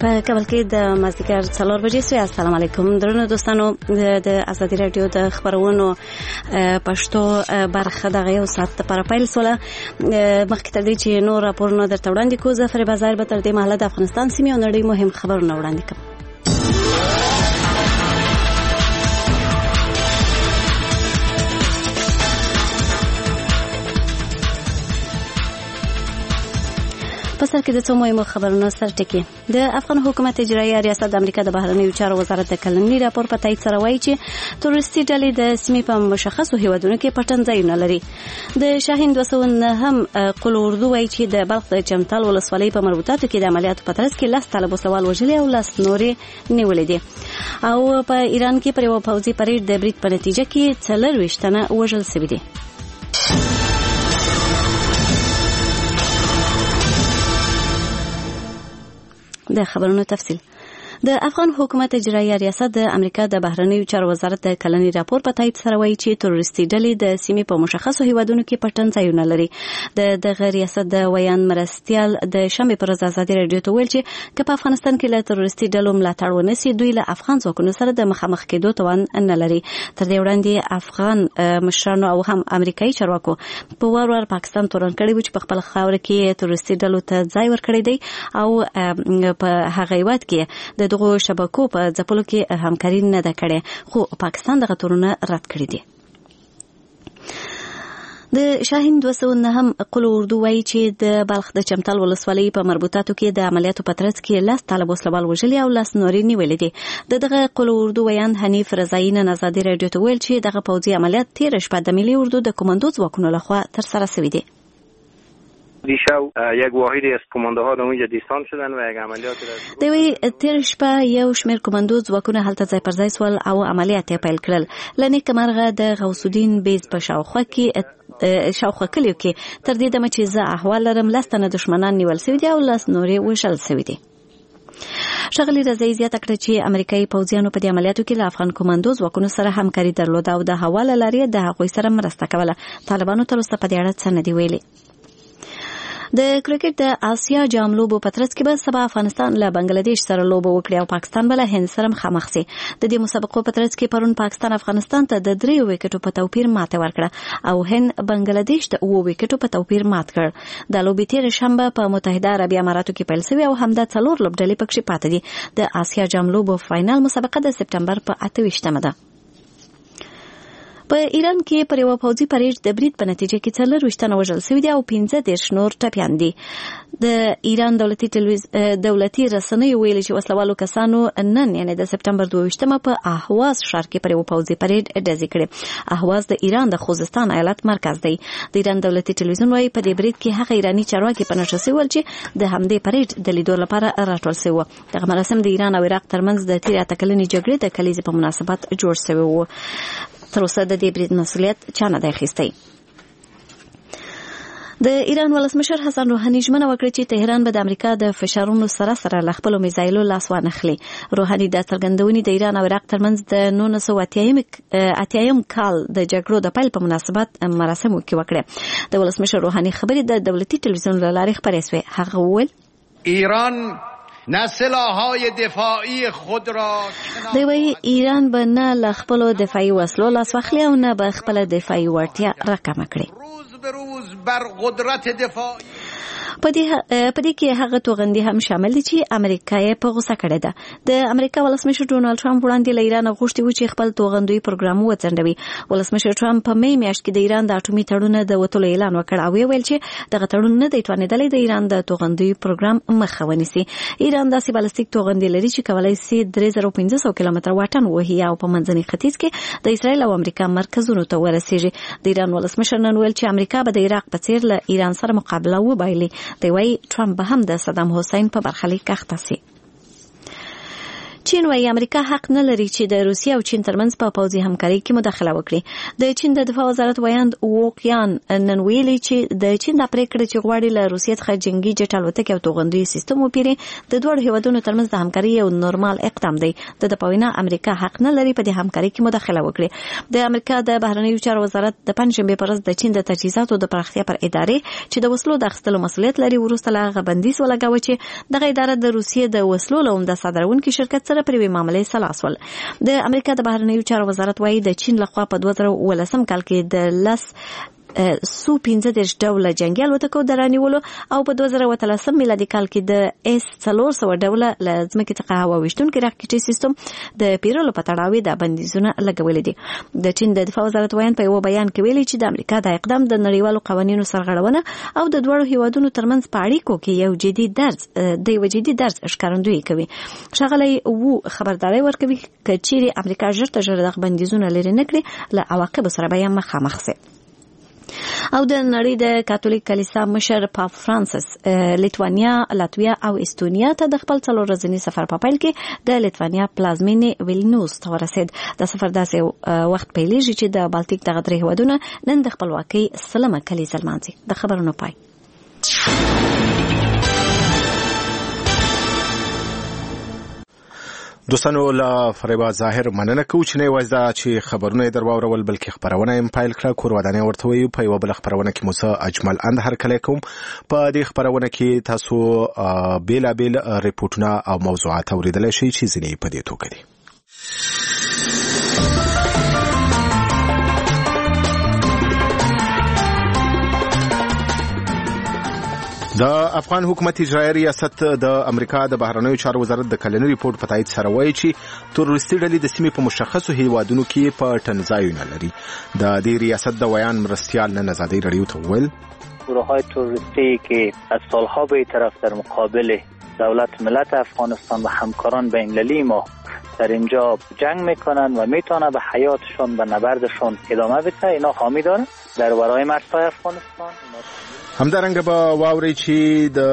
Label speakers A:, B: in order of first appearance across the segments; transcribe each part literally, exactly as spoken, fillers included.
A: په کابل کې د مازدیګر څلور بجې سوی. السلام علیکم درنو دوستانو. د ازادي رادیو د خبرونو پښتو برخه دغه یو ساعت لپاره پیل سوله. مخکې تر دې چې نور راپورونه درته وړاندې کوو، ظفر بازار به تر دې مهاله د افغانستان سیمې او نړۍ مهم خبرونه وړاندې کوم. په سر کې د څو مهمو خبرونو سرټکی. د افغان حکومت اجرایي ریاست د امریکا د بهرنیو چارو وزارت د کلنی راپور په تایید سره وایي چې تروریستي ډلې د سیمې په مشخصو هیوادونو کې پټنځایونه لري. د شاهین دوه سوه نهم قل اردو وایي چې د بلخ د چمتال ولسوالۍ په مربوطاتو کې د عملیاتو په ترڅ کې لس طالب وسوال وژلي او لس نورې نیولې دي. او په ایران کې پر یو پوځي پریډ د برید په نتیجه کې څلرویشت تنه وژل شوي دي. د خبرونو تفصیل. د افغان حکومت اجرایي ریاست د امریکا د بهرنیو چارو وزارت د کلنی راپور په تایید سره وایي چې تروریستي ډلې د سیمې په مشخصو هیوادونو کې پټنځایونه لري. د دغه ریاست د ویان مرستیال د شنبې پر ورځ ازادي رادیو ته ویل چې که په افغانستان کې له تروریستي ډلو ملاتړ ونشي، دوی له افغان ځواکونو سره د مخامخ کېدو توان نه لري. تر دې وړاندې افغان مشرانو او هم امریکایي چارواکو په وار وار پاکستان تورن کړی و چې په خپل خاور کې تروریستي ډلو ته ځای ورکړی دی او په هغه هیواد کې د دغه شبکو په ځپلو کې همکاري نه ده کړې، خو پاکستان دغه تورونه رد کړی دي. د شاهین دوه سوه نهم قل اردو وایي چې د بلخ د چمتال ولسوالۍ په مربوطاتو کې د عملیاتو په ترڅ کې لس طالب وسلوال وژلي او لس نورې نیولې دي. د دغه قل اردو ویان حنیف رضایی نن ازادي رادیو ته ویل چې دغه پوځي عملیات تېره شپه د ملي اردو د کماندو ځواکونو لخوا ترسره شوي دي.
B: دیشب یک واحدی از کماندوها در اونجا دیستان شدن و یک عملیات
A: دوی تیر شپه یو شمیر کماندو ځواکونه هلته ځای پر ځای سول او عملیات یې پیل کړل. لنیک مرغه د غوث الدین بیز په شاوخوا کې شاوخوا کلیو کې تر دې دمه چې زه احوال لرم لس تنه دښمنان نیول شوي دي او لس نورې وژل شوي دي. ښاغلي رضایی زیاته کړه چې امریکایي پوځیانو په دې عملیاتو کې له افغان کماندو ځواکونو سره همکاري درلوده او د هوا له لارې د هغوی سره مرسته کوله. طالبانو تر اوسه په دې اړه څه نه دي ویلي. د کرکټ د آسیا جام لوبو په ترڅ کې به سبا افغانستان له بنگلاديش سره لوبه وکړي او پاکستان به له هند سره مخامخ شي. د دې مسابقو په ترڅ کې پرون پاکستان افغانستان ته د دریو وکټو په توپیر ماته ورکړه او هند بنگلاديش ته اوه وکټو په توپیر مات کړ. د لوبې تېره شنبه په متحده عربي اماراتو کې پیل شوې او همدا څلور لوبډلې پکې پاتې دي. د آسیا جام لوبو فاینل مسابقه د سپتمبر په اته ویشتمه ده. په ایران کې پر یو پوځي پریډ د برید په نتیجه کې څلرویشت تنه وژل شوي دي او پنځه دېرش نور ټپیان دي. د ایران دولتي ټلویز دولتي رسنیو ویلي چې وسلوالو کسانو نن یعنې د سپتمبر دوه ویشتمه په اهواز ښار کې پر یو پوځي پریډ ډزې کړې. اهواز د ایران د خوزستان ایالت مرکز دی. د ایران دولتي ټلویزیون وایي په دې برید کې هغه ایراني چارواکي په نښه شوي ول چې د همدې پریډ د لیدو لپاره راټول شوي وو. دغه مراسم د ایران او عراق ترمنځ د تېرې اته کلنې جګړې د کلیزې په مناسبت جوړ شوي وو. تر اوسه د دې برید مسؤلیت چا نه دی اخیستی. د ایران ولسمشر حسن روحاني ژمنه وکړه چې تهران به د امریکا د فشارونو سره سره له خپلو میزایلو لاس وانخلي. روحاني د څرګندونې د ایران او عراق ترمنځ د نولس سوه اتیایم کال د جګړو د پیل په مناسبت مراسمو کې وکړه. د ولسمشر روحاني خبرې د دولتي ټلویزیون له لارې خپرې شوې. هغه وویل
C: ایران نه سلاح‌های دفاعی خود را
A: دی وی ایران به نه له خپلو دفاعي وسلو لاس واخلي او نه به خپله دفاعي وړتیا راکمه کړي.
C: روز به روز بر قدرت دفاعی
A: په دې کې هغه توغندي هم شامل دي چې امریکا یې په غوسه کړې ده. د امریکا ولسمشر ډونالد ټرمپ وړاندې له ایران غوښتي و چې خپل توغندوي پروګرام وڅنډوي. ولسمشر ټرمپ په می میاشت کې د ایران د اټومي تړون د وټولو اعلان وکړ او ویل چې دغه تړون نه دی توانېدلی د ایران د توغندوي پروګرام مخه ونیسي. ایران داسې بالستیک توغندي لري چې کولای شي درې زره پنځه سوه کیلومتره واټن وهي او په منځني ختیځ کې د اسرائیل او امریکا مرکزونو ته ورسیږي. د ایران ولسمشر نن ویل چې امریکا به د عراق په څیر له ایران سره مقابله وبایلي. دی وایي ټرمپ به هم د صدام حسین په برخلیک اخته سي. چین وايي امریکا حق نه لري چې د روسیې او چین ترمنځ په پوځي همکاري کې مداخله وکړي. د چین د دفاع وزارت ویاند ووکیان نن ویلي چې د چین د پریکړې چې غواړي له روسیې څخه جنگي جټ الوتکې او توغندي سیستم وپیري د دوه هیوادونو ترمنځ د همکاري یو نورمال اقدام دی. د پوینا امریکا حق نه لري په دې همکاري کې مداخله وکړي. د امریکا د بهرنیو چارو وزارت د پنځشنبه پر ورځ د چین د تجهیزاتو د پراختیا پر ادارې چې د وسلو د اخیستلو مسؤلیت لري وروسته له بندیز ولګاوه چې دغه اداره د روسیې د وسلو له عمده صادرونکو شرکت سره پر یوې معاملې سلاس ول. د امریکا د بهرنیو چارو وزارت وايي د چین لخوا په دوه زره ولسم کال کې د لس سو پنځه دېرش ډوله جنګي الوتکو د رانیولو او په دوه زره اتلسم میلادي کال کې د اس څلور سوه ډوله له ځمکې څخه هوا ویشتونکي راکټي سیستم د پیرلو په تړاو د بندیزونه لګولې دي. د چین د دفاع وزارت ویان په یو بیان کې ویلي چې د امریکا د اقدام د نړیوالو قوانینو سرغړونه او د دوه هیوادونو ترمنځ په اړیکو کې یو جدي درز د یو جدي درز ښکارندویي کوي. ښاغلی وو خبرداري ورکوي چې چیرې امریکا ژر تر ژره د بندیزونه لري نه کړي له عواقبو سره به یې مخامخ شي. او د نړۍ د کاتولیک کلیسا مشر پاپ فرانسیس لیتوانیا، لاتویا او استونیا ته د خپل څلور ورځني سفر په پیل کې د لیتوانیا پلازمینې ویلنیوس ته ورسید. د سفر داسې وخت پیلېږي چې د بالتیک دغه درې هیوادونه نن د خپلواکۍ سلمه کلیزه لمانځي. د خبرونو پای.
D: دوستانو له فریبا ظاهر مننه کوو چې نه یوازې دا چې خبرونه یې در واورول بلکې خبرونه یې پیل کړه. کور ودانۍ ورته وایو. په یوه بله خبرونه کې مو څه اجمل اند هرکلی کوم. په دې خبرونه کې تاسو بېلابېل ریپورټونه او موضوعات اورېدلی شئ چې ځینې یې په دې توګه دي. د افغان حکومت اجرایي ریاست د امریکا د بهرنیو چارو وزارت د کلني ریپورت په تایید سره وایي چې تروریستي ډلې د سیمې په مشخصو هیوادونو کې په تنځایونه لري. د دې ریاست د ویان مرستیال نن ازادي رادیو ته وویل
E: گروه‌های تروریستی که از سالها به طرف در مقابل دولت ملت افغانستان و همکاران بین‌المللی ما در اینجا جنگ میکنن و میتونه به حیاتشون و نبردشون ادامه بده. اینا حامی دارن در ورای مرزهای افغانستان.
D: همدارنګه به واوري چې د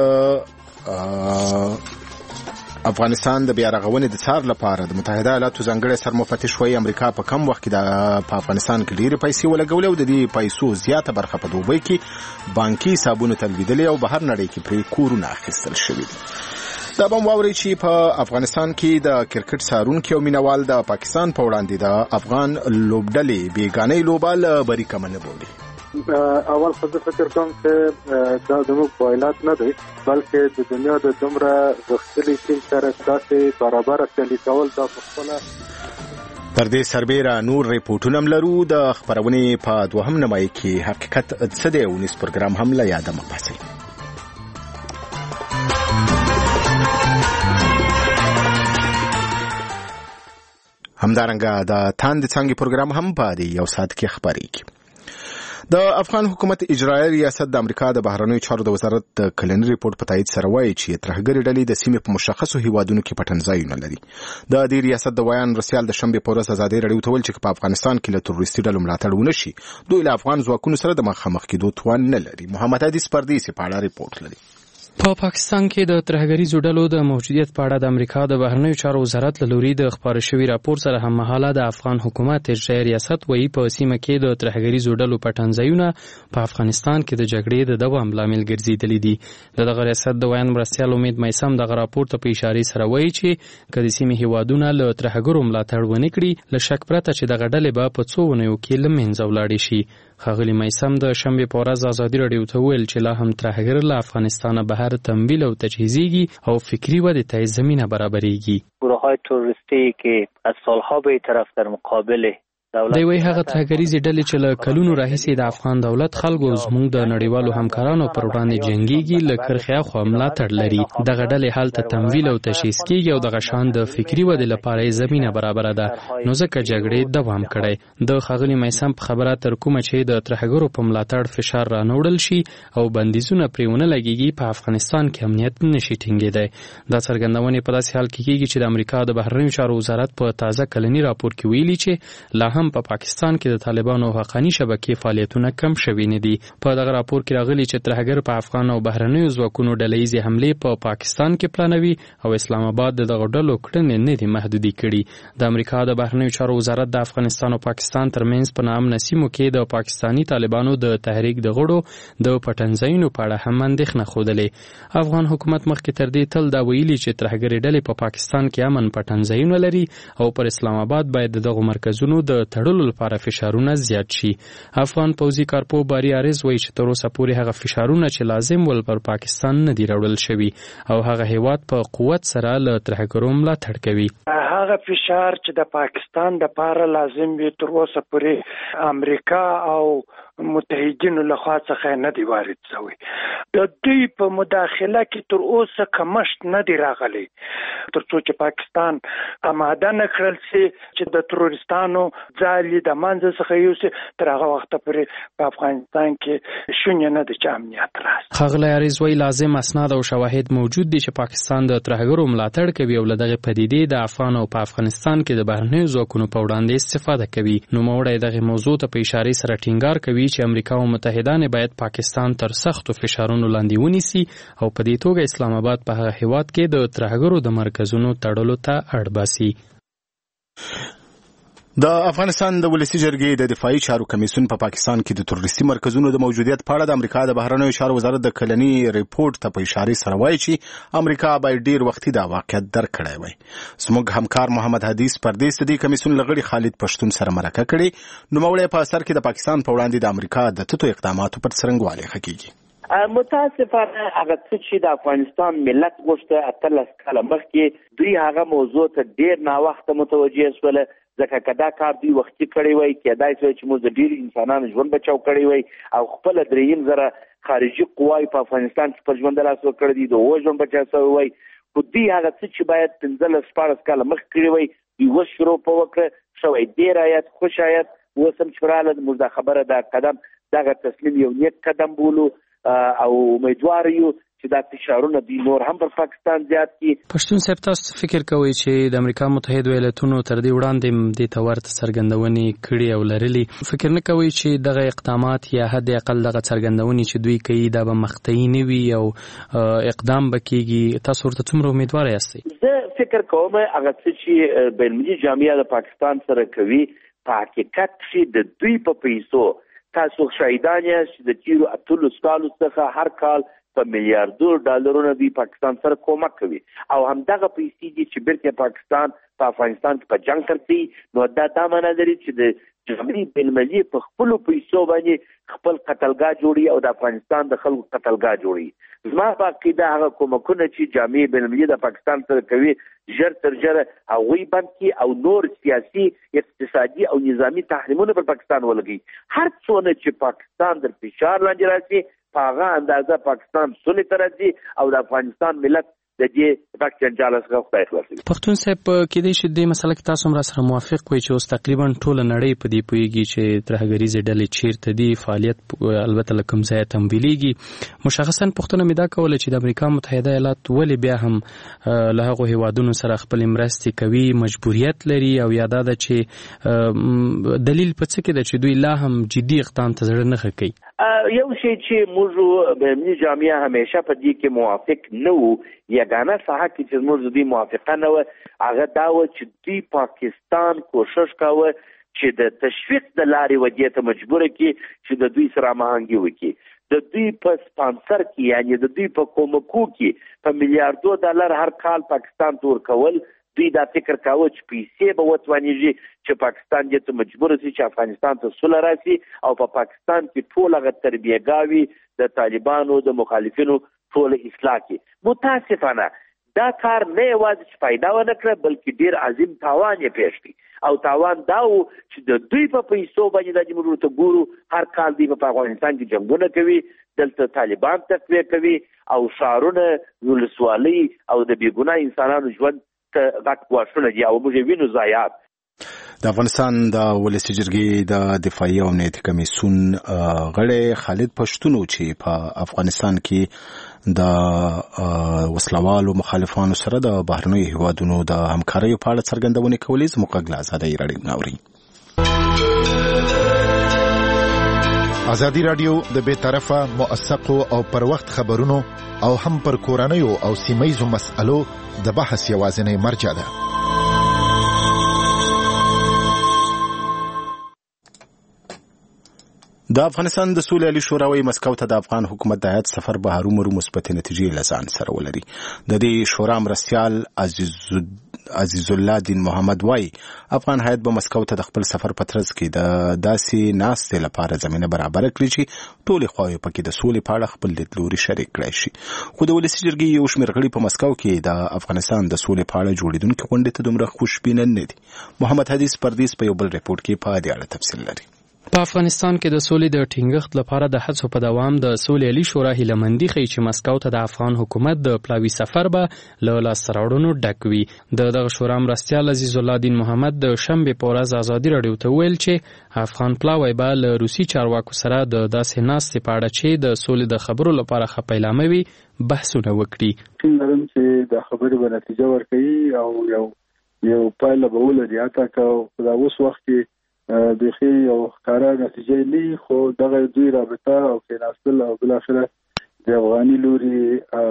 D: افغانستان د بیا رغونې د څار لپاره د متحده ایالاتو ځانګړی سرمفتش وایي امریکا په کم وخت کې د په افغانستان کې ډېرې پیسې ولګولې او د دې پیسو زیاته برخه په دوبۍ کې بانکي حسابونو تلویدلې او بهر نړۍ کې پرې کورونه اخیستل شوي دي. دا به واوري چې په افغانستان کې د کرکټ څارونکي او مینوال د پاکستان په وړاندې د افغان لوبډلې بیګانۍ لوبال بریکه نه بولي.
F: اول خو زه فکر کوم چې دا زموږ پایلات نه دی بلکې د دنیا د دومره غښتلي ټیم سره داسې برابره سیالي کول دا په خپله.
D: تر دې سربیره نور ریپورټونه هم لرو. د خپرونې په دوهم نیمایي کې حقیقت څه دی ونیس پروګرام هم له یاده مه باسئ. همدارنګه د تاند څنګه پروګرام هم په دې یو ساعت کې خبرېږي. د افغان حکومت اجرایي ریاست د امریکا د بهرنیو چارو د وزارت د کلني ریپورت په تایید سره وایي چې ترهګرې ډلې د سیمې په مشخصو هیوادونو کې پټنځایونه لري. د دې ریاست د ویان رسیال د شنبې په ورځ ازادي رادیو ته ویل چې په افغانستان کې له تروریستي ډلو ملاتړ ونه شي دوی له افغان ځواکونو سره د مخامخ کېدو توان نه لري. محمد حدیث پردیسي په اړه ریپورت لري.
G: په پاکستان کې د ترهګریزو ډلو د موجودیت په اړه د امریکا د بهرنیو چارو وزارت له لوري د خبرو شوي راپور سره هم مهاله د افغان حکومت اجرایي ریاست وایي په سیمه کې د ترهګریزو ډلو پټنځایونه په افغانستان کې د جګړې د دوام لامل ګرځېدلي دي. د دغه ریاست د ویان مرستیال امید میسم دغه راپور ته په اشاره سره وایي چې که د سیمې هیوادونه له ترهګرو ملاتړ ونه کړي له شک پرته چې دغه ډلې به په څو اونیو کې له منځه ولاړې شي. ښاغلي میسم د شنبې په ورځ ازادي راډیو ته وویل چې لا هم ترهګر له افغانستانه بهر تمویل او تجهیزیږي او فکری ودې ته زمینه برابرېږي.
E: گروه‌های تروریستی که از سالها به طرف در مقابل
G: دی وی هغه ترهګریزې ډلې چې له کلونو راهیسې د افغان دولت خلکو زموږ د نړیوالو همکارانو پر وړاندې جنګیږي له کرښې اخوا ملاتړ لري. دغه ډلې هلته تمویل او تشخیص کیږي او دغه شان د فکری ودې لپاره زمینه برابره ده نو ځکه جګړې دوام کړی. د ښاغلي میسم په خبره تر کومه چې د ترهګرو په ملاتړ فشار رانوړل شي او بندیزونه پرې ونه لګیږي په افغانستان کې امنیت نشي ټینګېدی. دا څرګندونې په داسې حال کې کیږي چې د امریکا د بهرنیو چارو وزارت په تازه کلني راپور کې ویلي چې لا هم په پا پاکستان کې د طالبانو حقاني شبکې فعالیتونه کم شوي نه دي. په دغه راپور کې راغلي چې ترهګر په افغان او بهرنیو ځواکونو ډلهییزې حملې په پا پاکستان کې پلانوي او اسلام آباد د دغه ډلو کړنې نه دي محدودې کړي. د امریکا د بهرنیو چارو وزارت د افغانستان او پاکستان ترمنځ په نامنه سیمو کې د پاکستاني طالبانو د تحریک د غړو د پټنځایونو په اړه هم اندېښنه ښودلې. افغان حکومت مخکې تر دې تل دا ویلي چې ترهګرې ډلې په پاکستان کې امن پټنځایونه لري او پر اسلام آباد باید دغه مرکزونو د تړلو لپاره فشارونه زیات شي. افغان پوځي کارپو باری عارض وایي چې تر اوسه پورې هغه فشارونه چې لازم ول پر پاکستان نه دي راوړل شوي او هغه هیواد په قوت سره له ترهګرو ملاتړ کوي.
H: هغه فشار چې د پاکستان د لپاره لازم وي تر اوسه پورې امریکا او متحدینو لخوا څخه نه دی وارد شوی. د دوی په مداخله کې تر اوسه کمښت نه دی راغلی تر څو چې پاکستان آماده نه کړل شي چې د تروریستانو ځالې د منځه څخه یوسي. تر هغه وخته پورې په افغانستان کې شونې نه ده چې امنیت راشي.
G: ښاغلی عریض وایي لازم اسناد او شواهد موجود دي چې پاکستان د ترهګرو ملاتړ کوي او له دغې پدیدې د افغان او په افغانستان کې د بهرنیو ځواکونو په وړاندې استفاده کوي. نوموړی دغې موضوع ته په اشارې سره ټینګار کوي چې امریکا او متحدان باید پاکستان تر سختو فشارونو لاندې ونیسي او په دې توګه اسلام آباد په هغه هیواد کې د ترهګرو د مرکزونو تړلو ته اړ باسي.
D: د افغانستان د ولسی جرګې د دفاعي چارو کمیسیون په پا پاکستان کې د تروریستي مرکزونو د موجودیت په اړه د امریکا د بهرنیو چارو وزارت د کلني ریپورت ته په اشارې سره وایي چې امریکا باید ډیر وختي دا واقعیت درک کړی وای. زموږ همکار محمد حدیث پردیس د دې کمیسیون لغړي خالد پښتون سره مرکه کړي. نوموړی په اثر کې د پاکستان په وړاندې د امریکا د تتو اقداماتو پر څرنګوالي حقیقي.
I: متاسفانه هغه څه چې د افغانستان ملت غوښته اتلس کاله مخکې دوی هغه موضوع ته ډیر ناوخته متوجه شول. ځکه که دا کار دوی وختي کړی وای کېدای شي چې موږ د ډېرو انسانانو ژوند بچاو کړی وای او خپله درېیم زره خارجي قواوې په افغانستان کې پر ژوند لاس وکړی دي د هغو ژوند بچاو شوی وای. خو دوی هغه څه چې باید پنځلس شپاړس کاله مخکې کړي وای دوی اوس شروع په وکړه شوی. ډېر آیت خوش آیت اوس هم چې راغله موږ دا خبره دا قدم دغه تسلیم یو نیک قدم بولو او امیدوار یو چې دا فشارونه دوی نور هم پر پاکستان زیات کړي.
G: پښتون صاحب تاسو فکر کوئ چې د امریکا متحده ایالاتونو تر دې وړاندې دې ته ورته څرګندونې کړي او لرلي فکر نه کوئ چې دغه اقدامات یا حد اقل دغه څرګندونې چې دوی کوي دا به مقطعي نه وي او اقدام به کېږي؟ تاسو ورته څومره امیدواره یاستئ؟
I: زه فکر کوم هغه څه چې بینالمللي جامعه د پاکستان سره کوي په حقیقت کې د دوی په پیسو تاسو شهیدان یاست چې د تیرو اتلس کالو څخه هر کال په میلیاردو ډالرونو دوی پاکستان سره کومک کوي او همدغه پیسې دي چې بیرته پاکستان په افغانستان کې په جنگ کوي. نو دا دا معنی لري چې د جامعه بینالمللي په خپلو پیسو باندې خپل قتلګاه جوړي او د افغانستان د خلکو قتلګاه جوړي. زما په عقیده هغه کومکونه چې جامعه بینالمللي د پاکستان سره کوي ژر تر ژره هغوی بند کړي او نور سیاسي اقتصادي او نظامي تحریمونه پر پاکستان ولګي. هر څونه چې پاکستان در فشار لاندې راشي په هغه اندازه پاکستان سولې ته راځي او د افغانستان ملت د دې غټ جنجال څخه خدای خلاصوي.
G: پښتون صاحب کېدای شي دې مسله کې تاسو هم را سره موافق وئ چې اوس تقریبا ټوله نړۍ په دې پوهېږي چې ترهګریزې ډلې چیرته دي، فعالیت البته له کوم ځایه تمویلېږي. مشخصا پوښتنه مې دا کوله چې د امریکا متحده ایالات ولې بیا هم له هغو هیوادونو سره خپلې مرستې کوي، مجبوریت لري او یا دا ده چې دلیل په څه کې ده چې دوی لا هم جدي اقدام ته زړه نه ښه کوي؟
I: یو شی چې موږ بینالمللي جامعه همیشه په دې کې موافق نه وو، یګانه ساحه کې چې موږ د دوی موافقه نه وه هغه دا وه چې دوی پاکستان کوشش کاوه چې د تشویق د لارې ودې ته مجبوره کړي چې د دوی سره هماهنګي وکړي. د دوی په سپانسر کې یعنې د دوی په کومکو کې په میلیاردو ډالر هر کال پاکستان ته ورکول. دوی دا فکر کاوه چې پیسې به وتوانېږي چې پاکستان دې ته مجبور شي چې افغانستان ته سوله راشي او په پاکستان کې ټول هغه تربیهګاوې د طالبانو د مخالفینو ټول اصلاح کړي. متاسفانه دا کار نه یوازې چې فایده ونه کړه بلکې ډېر عظیم تاوان یې پېښ کړي او تاوان دا و چې د دوی په پیسو باندې دا چې موږ ورته ګورو هر کال دوی په افغانستان کې جنګونه کوي، دلته طالبان تقویه کوي او ښارونه، ولسوالۍ او د بېګناه انسانانو ژوند غټ ګواښونه دي او موږ وینو ضایعات.
D: د افغانستان د ولسي جرګې د دفاعي او امنیتي کمیسیون غړی خالد پښتون چې په افغانستان کې د وسلوالو مخالفانو سره د بهرنیو هیوادونو د همکاریو په اړه څرګندونې کولې. زموږ غږ له ازادۍ راډیو اورئ.
J: ازادي رادیو د بے طرفه موثقو او پر وخت خبرونو او هم پر کورنیو او سیمایزو مسألو د بحث یوازینی مرجع ده.
D: د افغانستان د سولې عالی شورا وايي مسکو ته د افغان حکومت د هیات سفر به هرومرو مثبت نتیجې لسان سره ولري. د دې شورا مرستيال عزیز عزیز الله دین محمد وايي افغان هیات به مسکو ته د خپل سفر په ترڅ کې د داسې ناستې لپاره زمينه برابر کړي چې ټول خواوې پکې د سولې په اړه خپل لیدلوري شریک کړي شي. خو د ولسی جرګې یو شمېر غړي په مسکو کې د افغانستان د سولې په اړه جوړیدونکو غونډې ته دومره خوشبینه نه دي. محمد حدیث پردیس په یو بل ریپورت کې په دې اړه تفصیل لري.
G: په افغانستان کې د سولې د ټینګښت لپاره د هڅو په دوام د سولې عالی شورا هیلمندي ښیي چې مسکو ته د افغان حکومت د پلاوي سفر به له لاسته راوړنو ډک وي. د دغه شورا مرستیال عزیز الله دین محمد د شنبې په ورځ ازادي راډیو ته ویل چې افغان پلاوی به له روسي چارواکو سره د داسې ناستې په اړه چې د سولې د خبرو لپاره ښه پیلامه وي بحثونه وکړي.
F: څنګه چې د خبرې به نتیجه ورکړي او یو یو پایله به ولري حتی که دا اوس وخت کې بخي او ښکارا نتیجې لري خو دغه دوی رابطه او کېناستل او بل اخره د افغاني لوري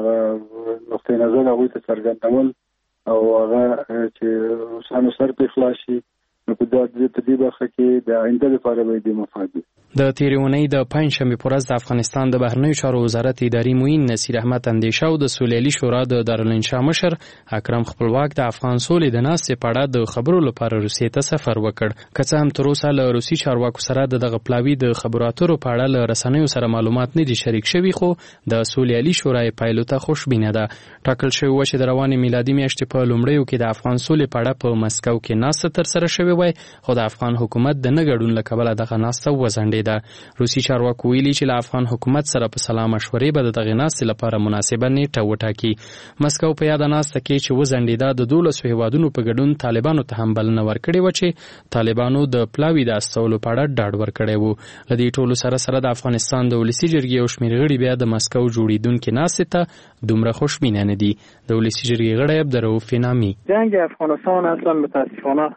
F: نقطه نظر هغه ته څرګندول او هغه چې سانو سر په خلاصي نو په دې تدریبه کې د آینده لپاره به د مفاهیم
G: د تیرونی د پنځشنبه پر ورځ د افغانستان د بهرنیو چارو وزارت اداري معین نصیر احمد اندیشه او د سولې عالی شورا د دارالانشا مشر اکرم خپلواک د افغان سولې د ناستې په اړه د خبرو لپاره روسیې ته سفر وکړ. که څه هم تر اوسه له روسي چارواکو سره د دغه پلاوي د خبرو اترو په اړه له رسنیو سره معلومات نه دي شریک شوي خو د سولې عالی شورا پایلو ته خوشبینه ده. ټاکل شوی و چې د روانې میلادي میاشتې په لومړیو کې د افغان سولې په اړه په مسکو کې ناسته ترسره شوې وای خو د افغان حکومت د نه ګډون له کبله دغه ناسته وځنډېده. روسي چارواکو ویلي چې له افغان حکومت سره په سلا مشورې به د دغې ناستې لپاره مناسبه نیټه وټاکي. مسکو په یاده ناسته کې چې وځنډېده د دولسو هیوادونو په ګډون طالبانو ته هم بلنه ورکړې وه چې طالبانو د پلاوي د استولو په اړه ډاډ ورکړی و. له دې ټولو سره سره د افغانستان د ولسي جرګې یو شمېر غړي بیا د مسکو جوړېدونکې ناستې ته دومره خوشبینه نه دي. د ولسي جرګې غړی عبدالرؤف نامي
K: جنگ افغانستان اصلا متاسفانه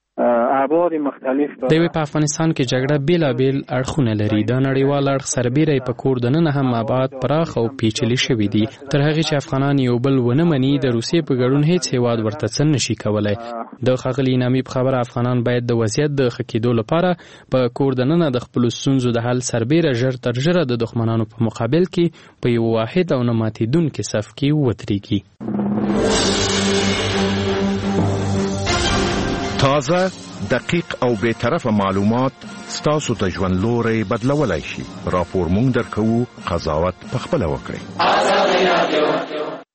K: ابعاد مختلف
G: د وی په افغانستان کې جګړه بیلابیل اړخونه لري. د نړیوال اړخ سربېره په کور دننه هم ابعاد پراخ او پیچلي شوي دي. تر هغه چې افغانان یو بل ونه مني د روسیې په ګډون هیڅ هیواد ورته څه نشي کولای. د ښاغلي نامي په خبره افغانان باید د وضعیت د ښه کېدو لپاره په کور دننه د خپلو ستونزو د حل سربېره ژر تر ژره د دښمنانو په مقابل کې په یو واحد او نه ماتېدونکي صف کې ودرېږي.
J: تازه دقیق او بے طرفه معلومات ستاسو ته ژوند لوري بدلولای شي. راپور مونږ درکو، قضاوت پخپله وکړئ.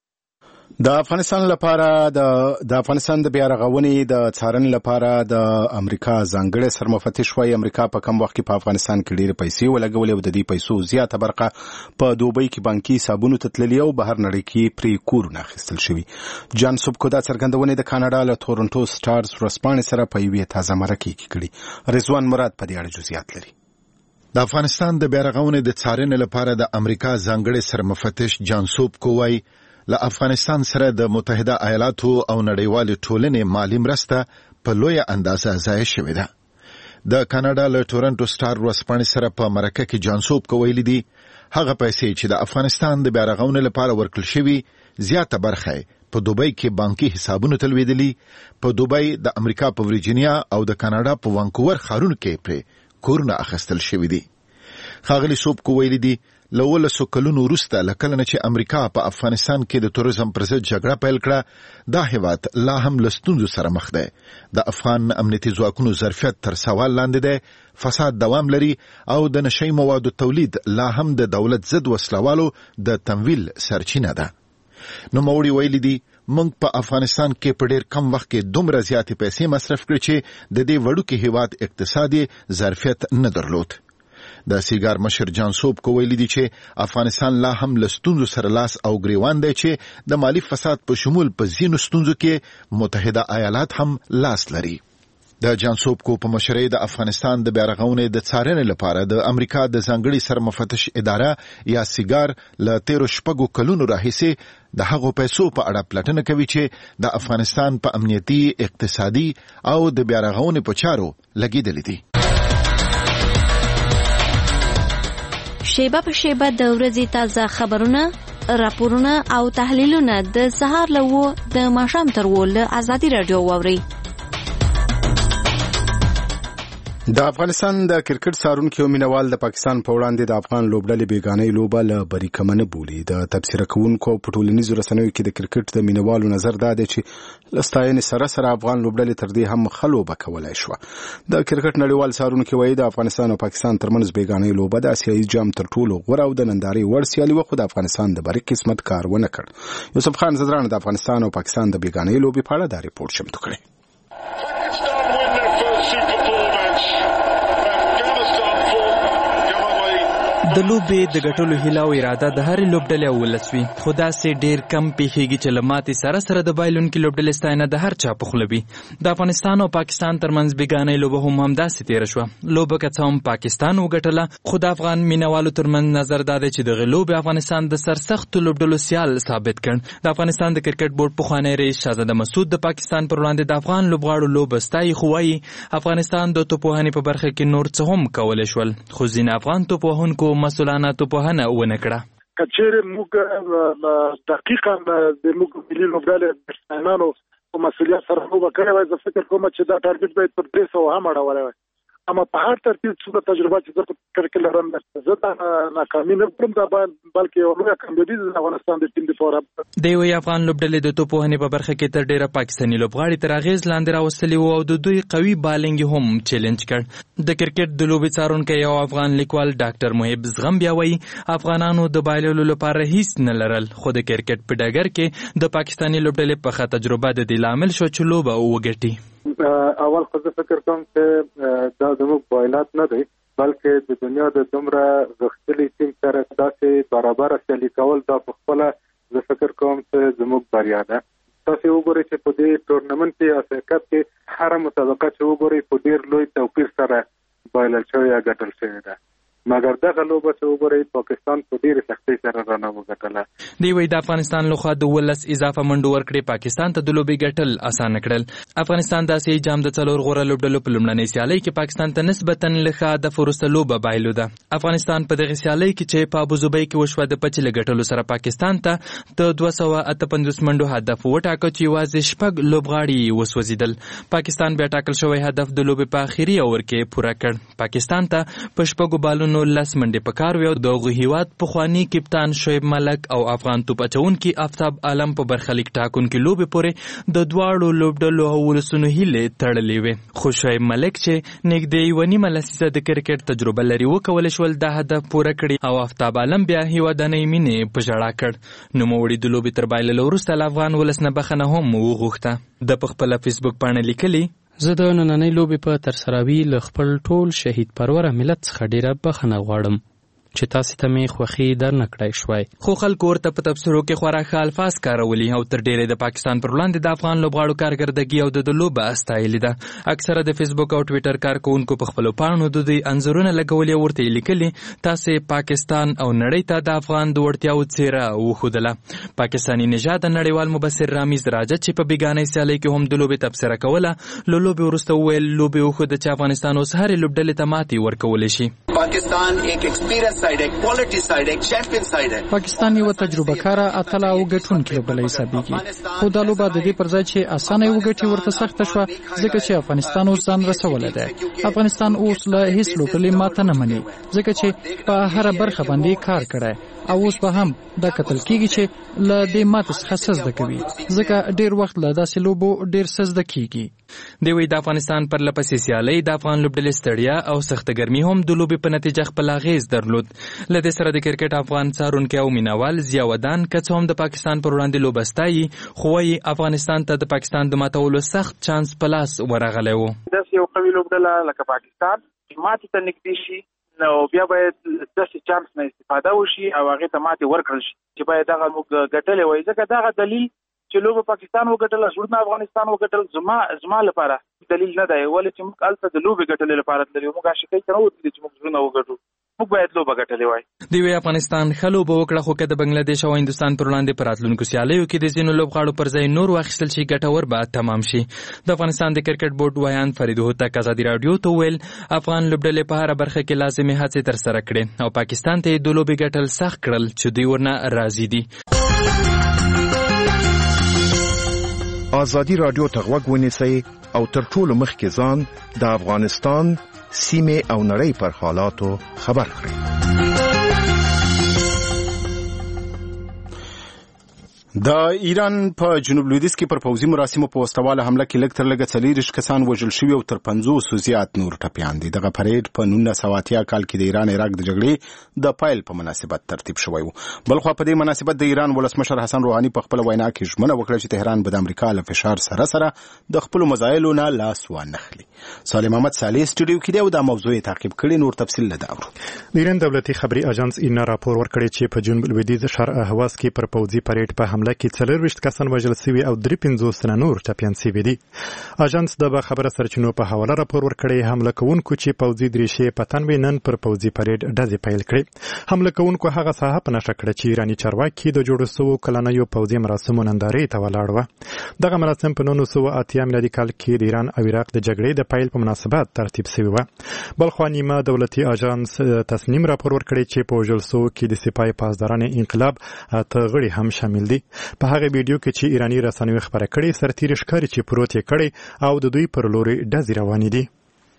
D: د افغانستان لپاره د د افغانستان د بیا رغونې د څارنې لپاره د امریکا ځانګړی سرمفتش وايي امریکا په کم وخت کې په افغانستان کې ډېرې پیسې ولګولې او د دې پیسو زیاته برخه په دوبۍ کې بانکي حسابونو ته تللې او بهر نړۍ کې پرې کورونه اخیستل شوي. جان سوبکو دا څرګندونې د کاناډا له تورنټو سټارز ورځپاڼې سره په یوې تازه مرکې کې کړي. رضوان مراد په دې اړه جزئیات لري.
J: د افغانستان د بیا رغونې د څارنې لپاره د امریکا ځانګړی سرمفتش جان سوبکو وايي له افغانستان سره د متحده ایالاتو او نړیوال ټولنې مالی مرسته په لویه اندازه ضایع شوې ده. د کاناډا له تورنټو سټار ورځپاڼې سره په مرکه کې جان سوبکو ویلي دي هغه پیسې چې د افغانستان د بیا رغونې لپاره ورکړل شوي زیاته برخه په دوبۍ کې بانکي حسابونو ته لوېدلي. په دوبۍ د امریکا په ورجینیا او د کاناډا په وانکوور ښارونو کې پرې کورونه اخیستل شوي دي. ښاغلي سوبکو ویلي دي له ولسو کلونو وروسته له کله نه چې امریکا په افغانستان کې د توریزم پر ضد جګړه پیل کړه دا هیواد لا هم له ستونزو سره مخ دی. د افغان امنیتي ځواکونو ظرفیت تر سوال لاندې دی. فساد دوام لري او د نشئی موادو تولید لا هم د دولت ضد وسلوالو د تمویل سرچینه ده. نوموړي ویلي دي موږ په افغانستان کې په ډېر کم وخت کې دومره زیاتې پیسې مصرف کړې چې د دې وړوکي هیواد اقتصادي ظرفیت نه درلود. د سیګار مشر جان سوبکو ویلي دي چې افغانستان لا هم له ستونزو سره لاس او ګریوان دی چې د مالی فساد په شمول په ځینو ستونزو کې متحده ایالات هم لاس لري. د جان سوبکو په مشرۍ د افغانستان د بیا رغونې د څارنې لپاره د امریکا د ځانګړي سرمفتش اداره یا سیګار له تیرو شپږو کلونو راهیسې د هغو پیسو په اړه پلټنه کوي چې د افغانستان په امنیتي، اقتصادي او د بیا رغونې په چارو لګېدلې دي.
A: شیبه په شیبه د ورځې تازه خبرونه، راپورونه او تحلیلونه د سهار له وو د ماښام تر وو له ازادي رادیو واورئ.
D: د افغانستان د کرکټ څارونکي او مینوال د پاکستان په وړاندې د افغان لوبډلې بیګانۍ لوبه له بریکمنه بولي. د تبصره کوونکو په ټولنیزو رسنیو کې د کرکټ د مینوالو نظر دا دی چې له ستاینې سره سره افغان لوبډلې تر دې هم ښه لوبه کولی شوه. د کرکټ نړیوال څارونکي وایي د افغانستان او پاکستان ترمنځ بیګانۍ لوبه د اسیایي جام تر ټولو غوره او د نندارې وړ سیالي وه، خو د افغانستان د بري قسمت کار ونه کړ. یوسف خان زدران د افغانستان او پاکستان د بیګانۍ لوبې په اړه دا ریپورت چمتو کړی.
L: د لوبې د ګټلو هیله او اراده د هرې لوبډلې اولس وي، خو داسې ډېر کم پیښیږي چې له ماتې سره سره د بایلونکي لوبډلې ستاینه د هر چا په خوله وي. د افغانستان او پاکستان ترمنځ بیګانۍ لوبه هم همداسې تېره شوه. لوبه که څه هم پاکستان وګټله، خو د افغان مینوالو ترمنځ نظر دا دی چې دغې لوبې افغانستان د سرسختو لوبډلو سیال ثابت کړ. د افغانستان د کرکټ بورډ پخوانی رئیس شهزاده مسعود د پاکستان پر وړاندې د افغان لوبغاړو لوبه ستایي، خو وایي افغانستان د توپوهنې په برخه کې نور څه هم کولی شول، خو ځینې افغان توپوهونکو مسؤلانه توپوهنه ونه کړه.
M: کچېرې موږ دقیقا د موږ ملي لوبډلې بټسمنانو په مسؤلیت سره لوبه کړې وای، زه فکر کوم چې دا ټارګټ باید پر درې سوه هم اړولی وای. اما په هر ترتیب څومره تجربه چې زه په کرکټ کې لرم، زه دا ناکامي نه کړم، دا بلکې یوه لویه کامیابي د افغانستان د ټیم دپاره.
L: دی وایي افغان لوبډلې د توپوهنې په برخه کې تر ډېره پاکستاني لوبغاړي تر اغېز لاندې راوستلي وو او د دوی قوي بالنګ هم چیلنج کړ. د کرکټ د لوبې څارونکی یو افغان لیکوال ډاکټر محب زغم بیا وایي افغانانو د بایللو لپاره هیڅ نه لرل، خو د کرکټ په ډګر کې د پاکستاني لوبډلې په ښه تجربه د دې لامل شو چې لوبه وګټي.
F: اول خو زه فکر کوم چې دا زموږ بایلات نه دی، بلکې د دنیا د دومره غښتلي ټیم سره داسې برابره سیالي کول، دا په خپله زه فکر کوم چې زموږ بریا ده. تاسې وګورئ چې په دې ټورنمنټ کې اسیا کپ کې هره مسابقه چې وګورئ په ډېر لوی توپیر سره بایلل شوې یا ګټل شوې ده، مګر دغه لوبه چې وګورئ پاکستان په ډېرې سختۍ سره رانه وګټله.
L: دی وایي د افغانستان لخوا د ولس اضافه منډو ورکړې پاکستان ته د لوبې ګټل اسانه کړل. افغانستان د اسیایي جام د څلور غوره لوبډلو په لومړنۍ سیالۍ کې پاکستان ته نسبتا له ښه هدف وروسته لوبه بایلوده. افغانستان په دغې سیالۍ کې چې په ابوظبي کې وشوه د پچې له ګټلو سره پاکستان ته د دوه سوه اته پنځوس منډو هدف وټاکه چې یوازې شپږ لوبغاړي یې وسوځېدل. پاکستان بیا ټاکل شوی هدف د لوبې په آخري اوور کې پوره کړ. پاکستان ته په شپږو بالونو لس منډې کار ویو. د هغوی هیواد پخوانی کپتان شعیب ملک او افغان توپ اچونکي آفتاب عالم په برخلیک ټاکونکي لوبې پورې د دواړو لوبډلو او ولسونو هیلې تړلې وې، خو شعیب ملک چې نږدې یوه نیمه لسیزه د کرکټ تجربه لري وکولی شول دا هدف پوره کړي او آفتاب عالم بیا هیوادنۍ مینې په ژړا کړ. نوموړي د لوبې تر بایللو وروسته له افغان ولس نه بخښنه هم وغوښته. د په خپله فیسبوک پاڼه لیکلي،
G: زه د نننۍ لوبې په ترسروي له خپل ټول شهید پروره ملت څخه ډېره بخښنه غواړم چې تاسې ته مې خوښي در نه کړی شوی.
L: خو خلکو ورته په تبصرو کې خورا ښه الفاظ کارولي او تر ډېرې د پاکستان پر وړاندې د افغان لوبغاړو کارکردګي او د لوبه ستایلې ده. اکثره د فیسبوک او ټویټر کارکوونکو په خپلو پاڼو د دوی انځورونه لګولي او ورته یې لیکلي تاسې پاکستان او نړۍ ته د افغان د وړتیاو څېره وښودله. پاکستاني نژاده نړیوال مبصر رامیز راجد چې په بیګانۍ سیالۍ کې هم د لوبې تبصره کوله، له لوبې وروسته وویل لوبې وښوده چې افغانستان اوس هرې لوبډلې ته ماتې ورکولی شي.
N: پاکستان ایک ایکسپیرینس سایډ ہے، کوالټي سایډ ہے، چیمپئن سایډ ہے.
K: پاکستان یو تجربه کار اتله او ګټونکې لوبډله حسابېږي، خو دا لوبه د دې پر ځای چې اسانه وګټي ورته سخته شوه، ځکه چې افغانستان اوس ځان رسولی دی. افغانستان اوس له هیڅ لوبډلې ماته نه مني، ځکه چې په هره برخه باندې کار کړی او اوس به هم دا کتل کېږي چې له دې ماتې څخه څه زده کوي، ځکه ډېر وخت له داسې لوبو ډېر څه زده کېږي.
L: دی وایي د افغانستان پر لپسې سیالۍ د افغان لوبډلې ستړیا او سخته ګرمي هم د لوبې په نتیجه خپل اغېز درلود. له دې سره د کرکټ افغان څارونکی او مینوال ضیا ودان که څه هم د پاکستان پر وړاندې لوبه ستایي، خو وایي افغانستان ته د پاکستان د ماتولو سخت چانس په لاس ورغلی و.
O: داسې یو قوي لوبډله لکه پاکستان چې ماتې ته نږدې شي، نو بیا باید داسې چانس نه استفاده وشي او هغې ته ماتې ورکړل شي چې باید دغه موږ ګټلی وای. ځکه دغه دلیل چې لوبه پاکستان وګټله، زړونه افغانستان وګټل، زما زما لپاره دلیل نه دی، ولې چې موږ هلته د لوبې ګټلې لپاره تللي، موږ عاشقۍ ته نه وتلي چې موږ زړونه وګټو. موږ باید لوبه ګټلې وای.
L: د وی افغانستان خلو به وکړه خو که د بنگلاديش او هندستان پر وړاندې پر راتلونکو سیالیو کې د ځینو لوبغاړو پر ځای نور واخیستل شي ګټور به تمام شي. د افغانستان د کرکټ بورډ وایان فرید هوتک ازادي رادیو ته ویل افغان لوبډلې په هر برخه کې لازمي هڅې تر سره کړې او پاکستان ته د لوبې ګټل سخت کړل چې دوی ورنه راضي دي.
P: ازادي رادیو ته غوږ ونیسئ او تر ټولو مخکې ځان د افغانستان سیمه او نړۍ پر حالاتو خبر کړئ.
D: د ایران په جنوب لویدیځ کې پر پوځي مراسمو په وسوواله حمله کې لږ تر لږه څلوېښت کسان وژل شوي او تر پنځوسو زیات نور ټپیان دي. دغه پریډ په نولس سوه اتیا کال کې د ایران عراق د جګړې د پیل په مناسبت ترتیب شوی و. بلخوا په دې مناسبت د ایران ولسمشر حسن روحاني په خپل وینا کې ژمنه وکړه چې تهران به د امریکا له فشار سره سره د خپل مزایلو نه لاس وانخلي. سالم احمد صالح سټوډیو کې دی او دا موضوع تعقیب کړي. نور تفصیل نه داورو.
Q: د ایران دولتي خبري اژانس اینا راپور ورکړی چې په جنوب لویدیځ شرق اهواز کې پر پوځي پریډ په حمله کې څلوېښت کسان وژل شوي او درې پنځوس تنه نور ټپیان شوي دي. اژانس د خبره سرچینو په حواله راپور ورکړی حمله کوونکو چې پوځي دریشې په تن نن پر پوځي پریډ ډزې پیل کړې. حمله کوونکو هغه ساحه په نښه کړه چې ایراني چارواکي د جوړو سوو کلنیو پوځي مراسمو نندارې ته ولاړ وه. دغه مراسم په نولس سوه اتیا میلادي کال کې د ایران او عراق د جګړې د پیل په مناسبت ترتیب شوی و. بلخوا نیمه دولتي اژانس تصنیم راپور ورکړی چې په وژل سوو کې د سپاه پاسداران انقلاب اته غړي هم شامل دي. په هغه ویډیو کې چې ایرانی رسنیو خبره کړې سرتیری ښکاري چې پروت یې کړی او د دوی پر لوري ډزې روانې دي.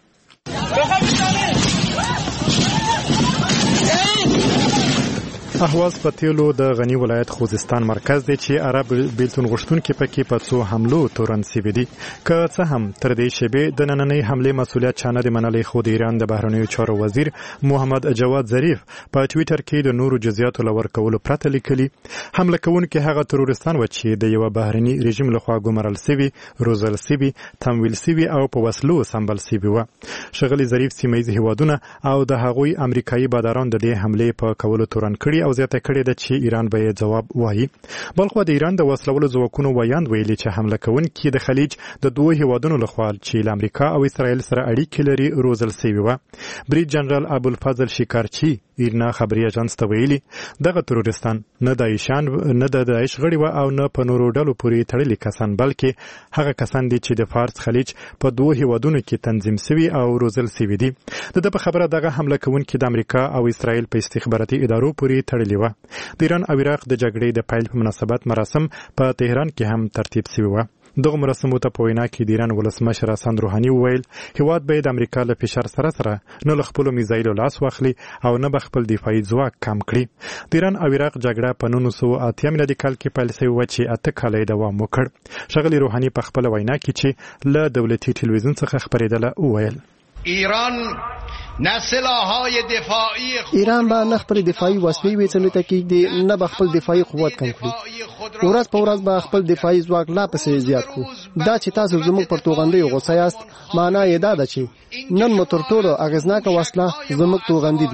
Q: اهواز په تیلو د غنی ولایت خوزستان مرکز دی چې عرب بیلتون غشتونکي پکې په څو حملو تورن سوي دي. که څه هم تر دې شیبې د نننۍ حملې مسؤلیت چا نه دی منلی خو د ایران د بهرنیو چارو وزیر محمد جواد ظریف په ټویټر کې د نورو جزئیاتو له ورکولو پرته لیکلي حمله کوونکي هغه تروریستان و چې د یوه بهرني رژیم لخوا ګمارل سوي روزل سوي تمویل سوي او په وسلو سمبال سوي وه. ښاغلي ظریف سیمه ییز هیوادونه او د هغوی امریکایي باداران د دې حملې په کولو تورن کړي او زیاته کړې ده چې ایران به یې جواب وایي. بلخوا د ایران د وسلولو ځواکونو ویاند ویلي چې حمله کوونکي د خلیج د دوو هیوادونو لخوا چې له امریکا او اسرائیل سره اړیکې لري روزل سوي وه. بریډ جنرال ابوالفضل شکارچي ایرنا خبري اژانس ته ویلي دغه تروریستان نه د ایشان نه د داعش غړي و او نه په نورو ډلو پورې تړلي کسان بلکې هغه کسان دي چې د فارس خلیج په دوو هیوادونو کې تنظیم سوي او روزل سوي دي. د ده په خبره دغه حمله کوونکي د امریکا او اسرائیل په استخباراتي ادارو پورې تړلي وه. د ایران او عراق د جګړې د پیل په مناسبت مراسم په تهران کې هم ترتیب سوي وه. دغه مراسمو ته په وینا کې د ایران ولسمشر حسن روحاني وویل هیواد به د امریکا له فشار سره سره نه له خپلو میزایلو لاس واخلي او نه به خپل دفاعي ځواک کم کړي. د ایران او عراق جګړه په نولس سوه اتیا میلادي کال کې پیل شوې وه چې اته کاله یې دوام وکړ. ښاغلي روحاني په خپله وینا کې چې له دولتي ټلویزیون څخه خپرېدله وویل
C: ایران نه سلاح‌های دفاعی
R: ایران به نه خپل دفاعي وسلې ویڅلو ته کېږدي نه به خپل دفاعي قوت کم کړي. ورځ په ورځ به خپل دفاعي ځواک لا پسې زیات کړو. دا چې تاسو زموږ پر توغندیو غوسه یاست معنا یې دا ده چې نن مو تر ټولو اغېزناکه وسله زموږ توغندي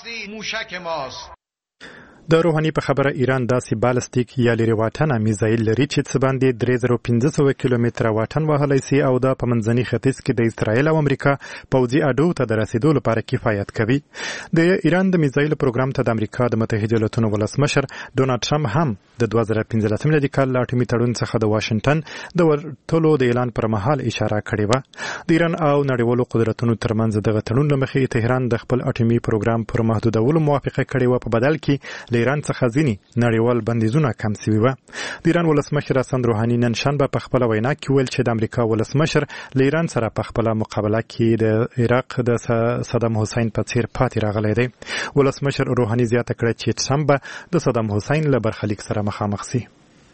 R: دي.
Q: د روحاني په خبره ایران داسې بالستیک یا لرې واټنه میزایل لري چې څه باندې درې زره پنځه سوه کیلومتره واټن وهلی سي او دا په منځني ختیځ کې د اسرائیل او امریکا پوځي اډو ته د رسیدو لپاره کفایت کوي. د ایران د میزایل پروګرام ته د امریکا د متحده ایالاتونو ولسمشر ډونالډ ټرمپ هم د دوه زره پنځلسم میلادي کال له اټومي تړون څخه د واشنګټن د ورتلو د اعلان پر مهال اشاره کړې وه. د ایران او نړیوالو قدرتونو ترمنځ دغه تړون له مخې تهران د خپل اټومي پروګرام پر محدودولو موافقه کړې وه. په بدل کې له ایران څخه ځینې نړیوال بندیزونه کم سوي وه. د ایران ولسمشر حسن روحاني نن شنبه په خپله وینا کې ویل چې د امریکا ولسمشر له ایران سره په خپله مقابله کې د عراق د صدام حسین په څیر پاتې راغلی دی. ولسمشر روحاني زیاته کړه چې ټرمپ به د صدام حسین له برخلیک سره مخامخ سي.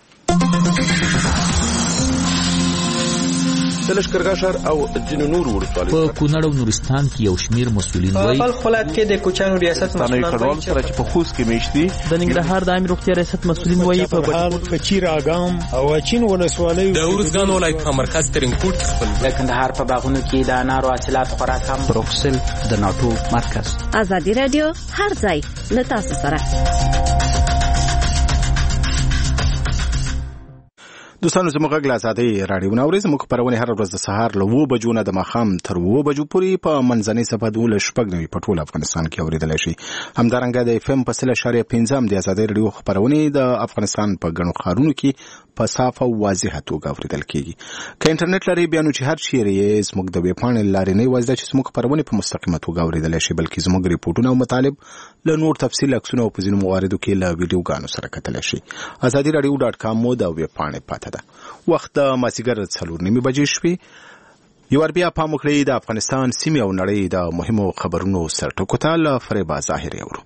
S: د لښکرګاه ښار او ځینو نورو ولسوالیو
T: په کونړ او نورستان کې یو شمېر مسؤلین وایي
U: په خپل ولایت کې د کوچیانو ریاست
S: مسؤلین وایي
U: سره
S: چې په خوست کې میشتي
U: د ننګرهار د عامه روغتیا ریاست مسؤلین وایي په
V: بهار په چیر اګام او اچین ولسوالیو
W: د ورزګان ولایت په مرکز ترینکوټ خپل
U: د کندهار په باغونو کې د انارو حاصلات خوراک هم
T: بروکسل د ناتو مرکز.
A: ازادي رادیو هر ځای له تاسو سره.
D: دوستانو زموږ غږ له ازادۍ راډیو نه اورئ. زموږ خپرونې هره ورځ د سهار له اوه بجو نه د ماښام تر اوه بجو پورې په منځنۍ صفحه دولس شپږ نوي په ټول افغانستان کې اورېدلی شي. همدارنګه د اف ام په سل اشاریه پنځه هم د ازادۍ راډیو خپرونې د افغانستان په ګڼو ښارونو کې په صاف او واضحه توګه اورېدل کېږي. که انټرنیټ لرئ بیا نو چې هر چیرې یې زموږ د ویبپاڼې له لارې نه یوازې دا چې زموږ خپرونې په مستقیمه توګه اورېدلی شي، بلکې زموږ ریپورټونه او مطالب له نور تفصیل عکسونه او په ځینو مواردو کې له ویډیوګانو سره کتلی شي. ازادي راډیو ډاټ کام مو د ویبپاڼې پته ده. وخت د مازدیګر څلور نیمې بجې شوې. یو ور بیا پام وکړئ د افغانستان سیمې او نړۍ د مهمو خبرونو سرټکو ته له فریبا ظاهري اورو.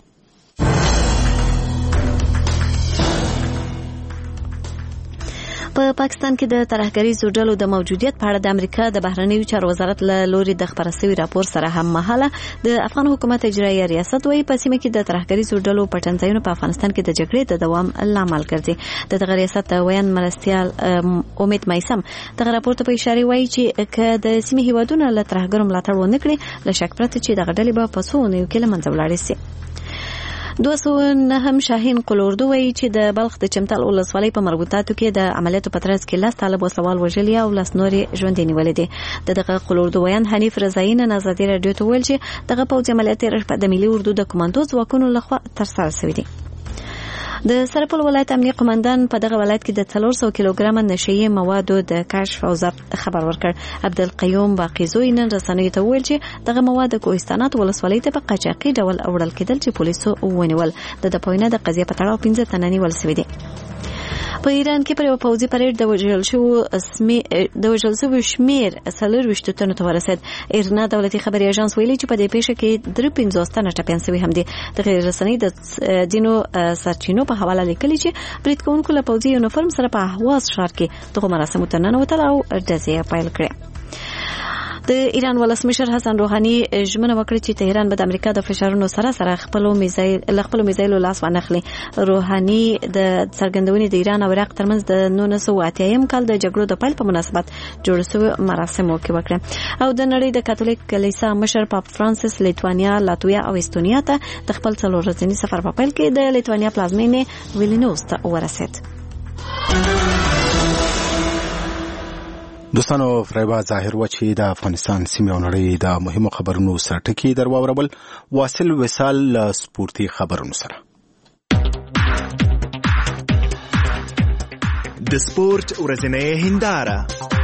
A: په پاکستان کې د ترهګریزو ډلو د موجودیت په اړه د امریکا د بهرنیو چارو وزارت له لوري د خبرو شوي راپور سره هم مهاله د افغان حکومت اجرایي ریاست وایي په سیمه کې د ترهګریزو ډلو پټنځایونه په افغانستان کې د جګړې د دوام لامل ګرځي. د دغه ریاست ویان مرستیال امید مایسم دغه راپور ته په اشاره وایي چې که د سیمې هیوادونو له ترهګرو ملاتړ ونه کړي له شک پرته چې دغه ډلې به په څو اونیو کې له منځه ولاړې شي. دوه سوه نهم شاهین قلوردو وایي چې د بلخ د چمتال ولسوالۍ په مربوطاتو کې د عملیاتو په ترڅ کې لس طالب وسوال وژلي او لس نورې ژوندي نیولې دي. د دغه قلوردو ویان حنیف رضایي نن ازادي راډیو ته ویل چې دغه پوځي عملیات د ملي اردو د کمانډو ځواکونو لخوا ترسره شوي دي. د سرپل ولایت امنیه قومندان په دغه ولایت کې د څلور سوه کیلوګرامه نشهیي موادو د کشف او ضبط خبر ورکړ. عبدالقیوم باقیزوی نن رسنیو ته وویل چې دغه مواد د کوهستانات ولسوالۍ ته په قاچاقي ډول وړل کېدل چې پولیسو ونیول. د د پوینه د قضیې په تړاو پنځه تنه نیول شوي دي. په ایران کې پر یو پوځي پریډ د وژل شوو د وژل شوو شمیر څلورویشت تنو ته ورسېد. ایرنا دولتي خبري اژانس ویلي چې په دې پیښه کې درې پنځوس تنه ټپیان شوي هم دي. د غیر رسنۍ د ځینو سرچینو په حواله لیکلي چې برید کوونکو له پوځي یونیفورم سره په اهواز ښار کې دغه مراسمو ته ننوتل او ډزې پیل کړې. د ایران ولسمشر حسن روحاني ژمنه وکړه چې تهران به د امریکا د فشارونو سره سره خپل میزایل له خپل میزایلو لاس وانخلي. روحاني د څرګندونې د ایران او عراق ترمنځ د نولس سوه اتیا کال د جګړو د پیل په مناسبت جوړ شوی مراسمو کې وکړه. او د نړۍ د کاتولیک کلیسا مشر پاپ فرانسیس لیتوانیا، لاتویا او استونیا ته د خپل څلور ورځني سفر په پیل کې د لیتوانیا پلازمینې ویلنیوس ته ورسېد.
D: دوستانو فریبا ظاهر و چې د افغانستان سیمې او نړۍ د مهمو خبرونو سرټکي در واورول. واصل وصال له سپورتي خبرونو سره.
B: د سپورت ورځنۍ هنداره.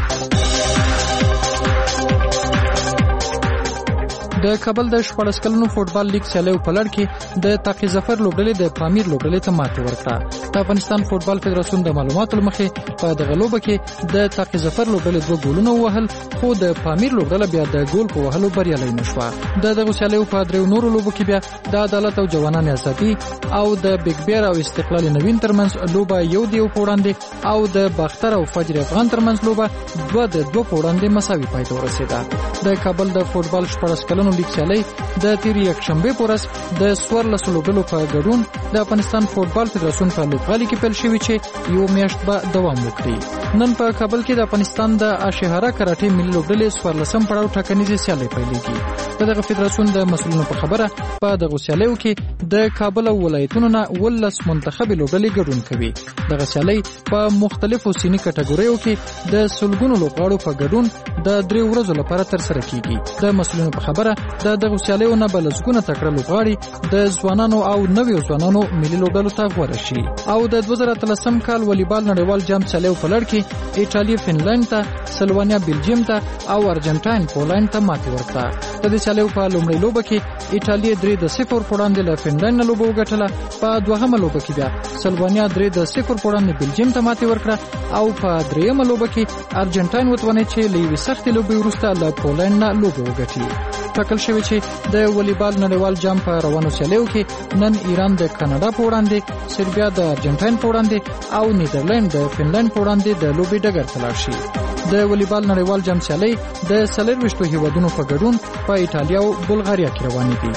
K: د کابل د شپږ کلنو فوټبال لیګ سیالیو په لړ کې د تقی ظفر لوبډلې د پامیر لوبډلې ته ماتې ورکړه. د افغانستان فوټبال فدراسیون د معلوماتو لمخې په دغه لوبه کې د تقی ظفر لوبډلې دوه ګولونه ووهل، خو د پامیر لوبډله بیا د ګول په وهلو بریالۍ نشوه. د دغه سیالیو په دریو نورو لوبو کې بیا د عدالت او جوانان ازادي او د بیگ بیر او استقلال نوین ترمنځ لوبه یو دی په وړاندې او د باختر او فجر افغان ترمنځ لوبه دوه د دوه په وړاندې مساوي پای ته ورسېده. د کابل د فوټبال شپږ کلنو لیګ سیالۍ د تیر یکشنبه په ورځ د څوارلس لوبډلو په ګډون د افغانستان فوټبال فدراسیون په لوبغالي کې پیل شوې چې یو میاشت به دوام وکړي. نن په کابل کې د افغانستان د اشهاره کراټې ملي لوبډلې څوارلسم پړاو ټاکنیزې سیالۍ پیلېږي. د دغه فدراسیون د مسؤلینو په خبره په دغه سیالیو کې د کابل او ولایتونو نه ولس منتخب لوبډلې ګډون کوي. دغه سیالۍ په مختلفو سینی کټګوریو کې د سلګونو لوبغاړو په ګډون د درې ورځو لپاره ترسره کیږي. د مسؤلینو په خبره د دغه سیالیو نه بلزګونه تکړه لوبغاړي د ځوانانو او نویو ځوانانو ملي لوبډلو ته غوړه شي. او د دوه زره اتلسم کال والیبال نړیوال جام سیالیو په لړ کې ایټالیا فنلند ته، سلوانیا بلجیم ته او ارجنټاین پولند ته ماتې ورکړه. د دې سیالیو په لومړۍ لوبه کې ایټالیا درې د صفر په وړاندې له فنلند نه لوبه وګټله. په دوهمه لوبه کې بیا سلوانیا درې د صفر په وړاندې بلجیم ته ماتې ورکړه او په دریمه لوبه کې ارجنټاین وتوانید چې له یوې سختې لوبې وروسته له پولند نه لوبه وګټي. ټاکل شوی چې د والیبال نړیوال جام په روانو سیالیو کې نن ایران د کاناډا په وړاندې، سربیا د ارجنټاین په وړاندې او نیدرلند د فنلند په وړاندې د لوبې ډګر ته لاړ شي. د والیبال نړیوال جام سیالۍ د څلورویشتو هیوادونو په ګډون په ایټالیا او بلغاریا کې روانې دي.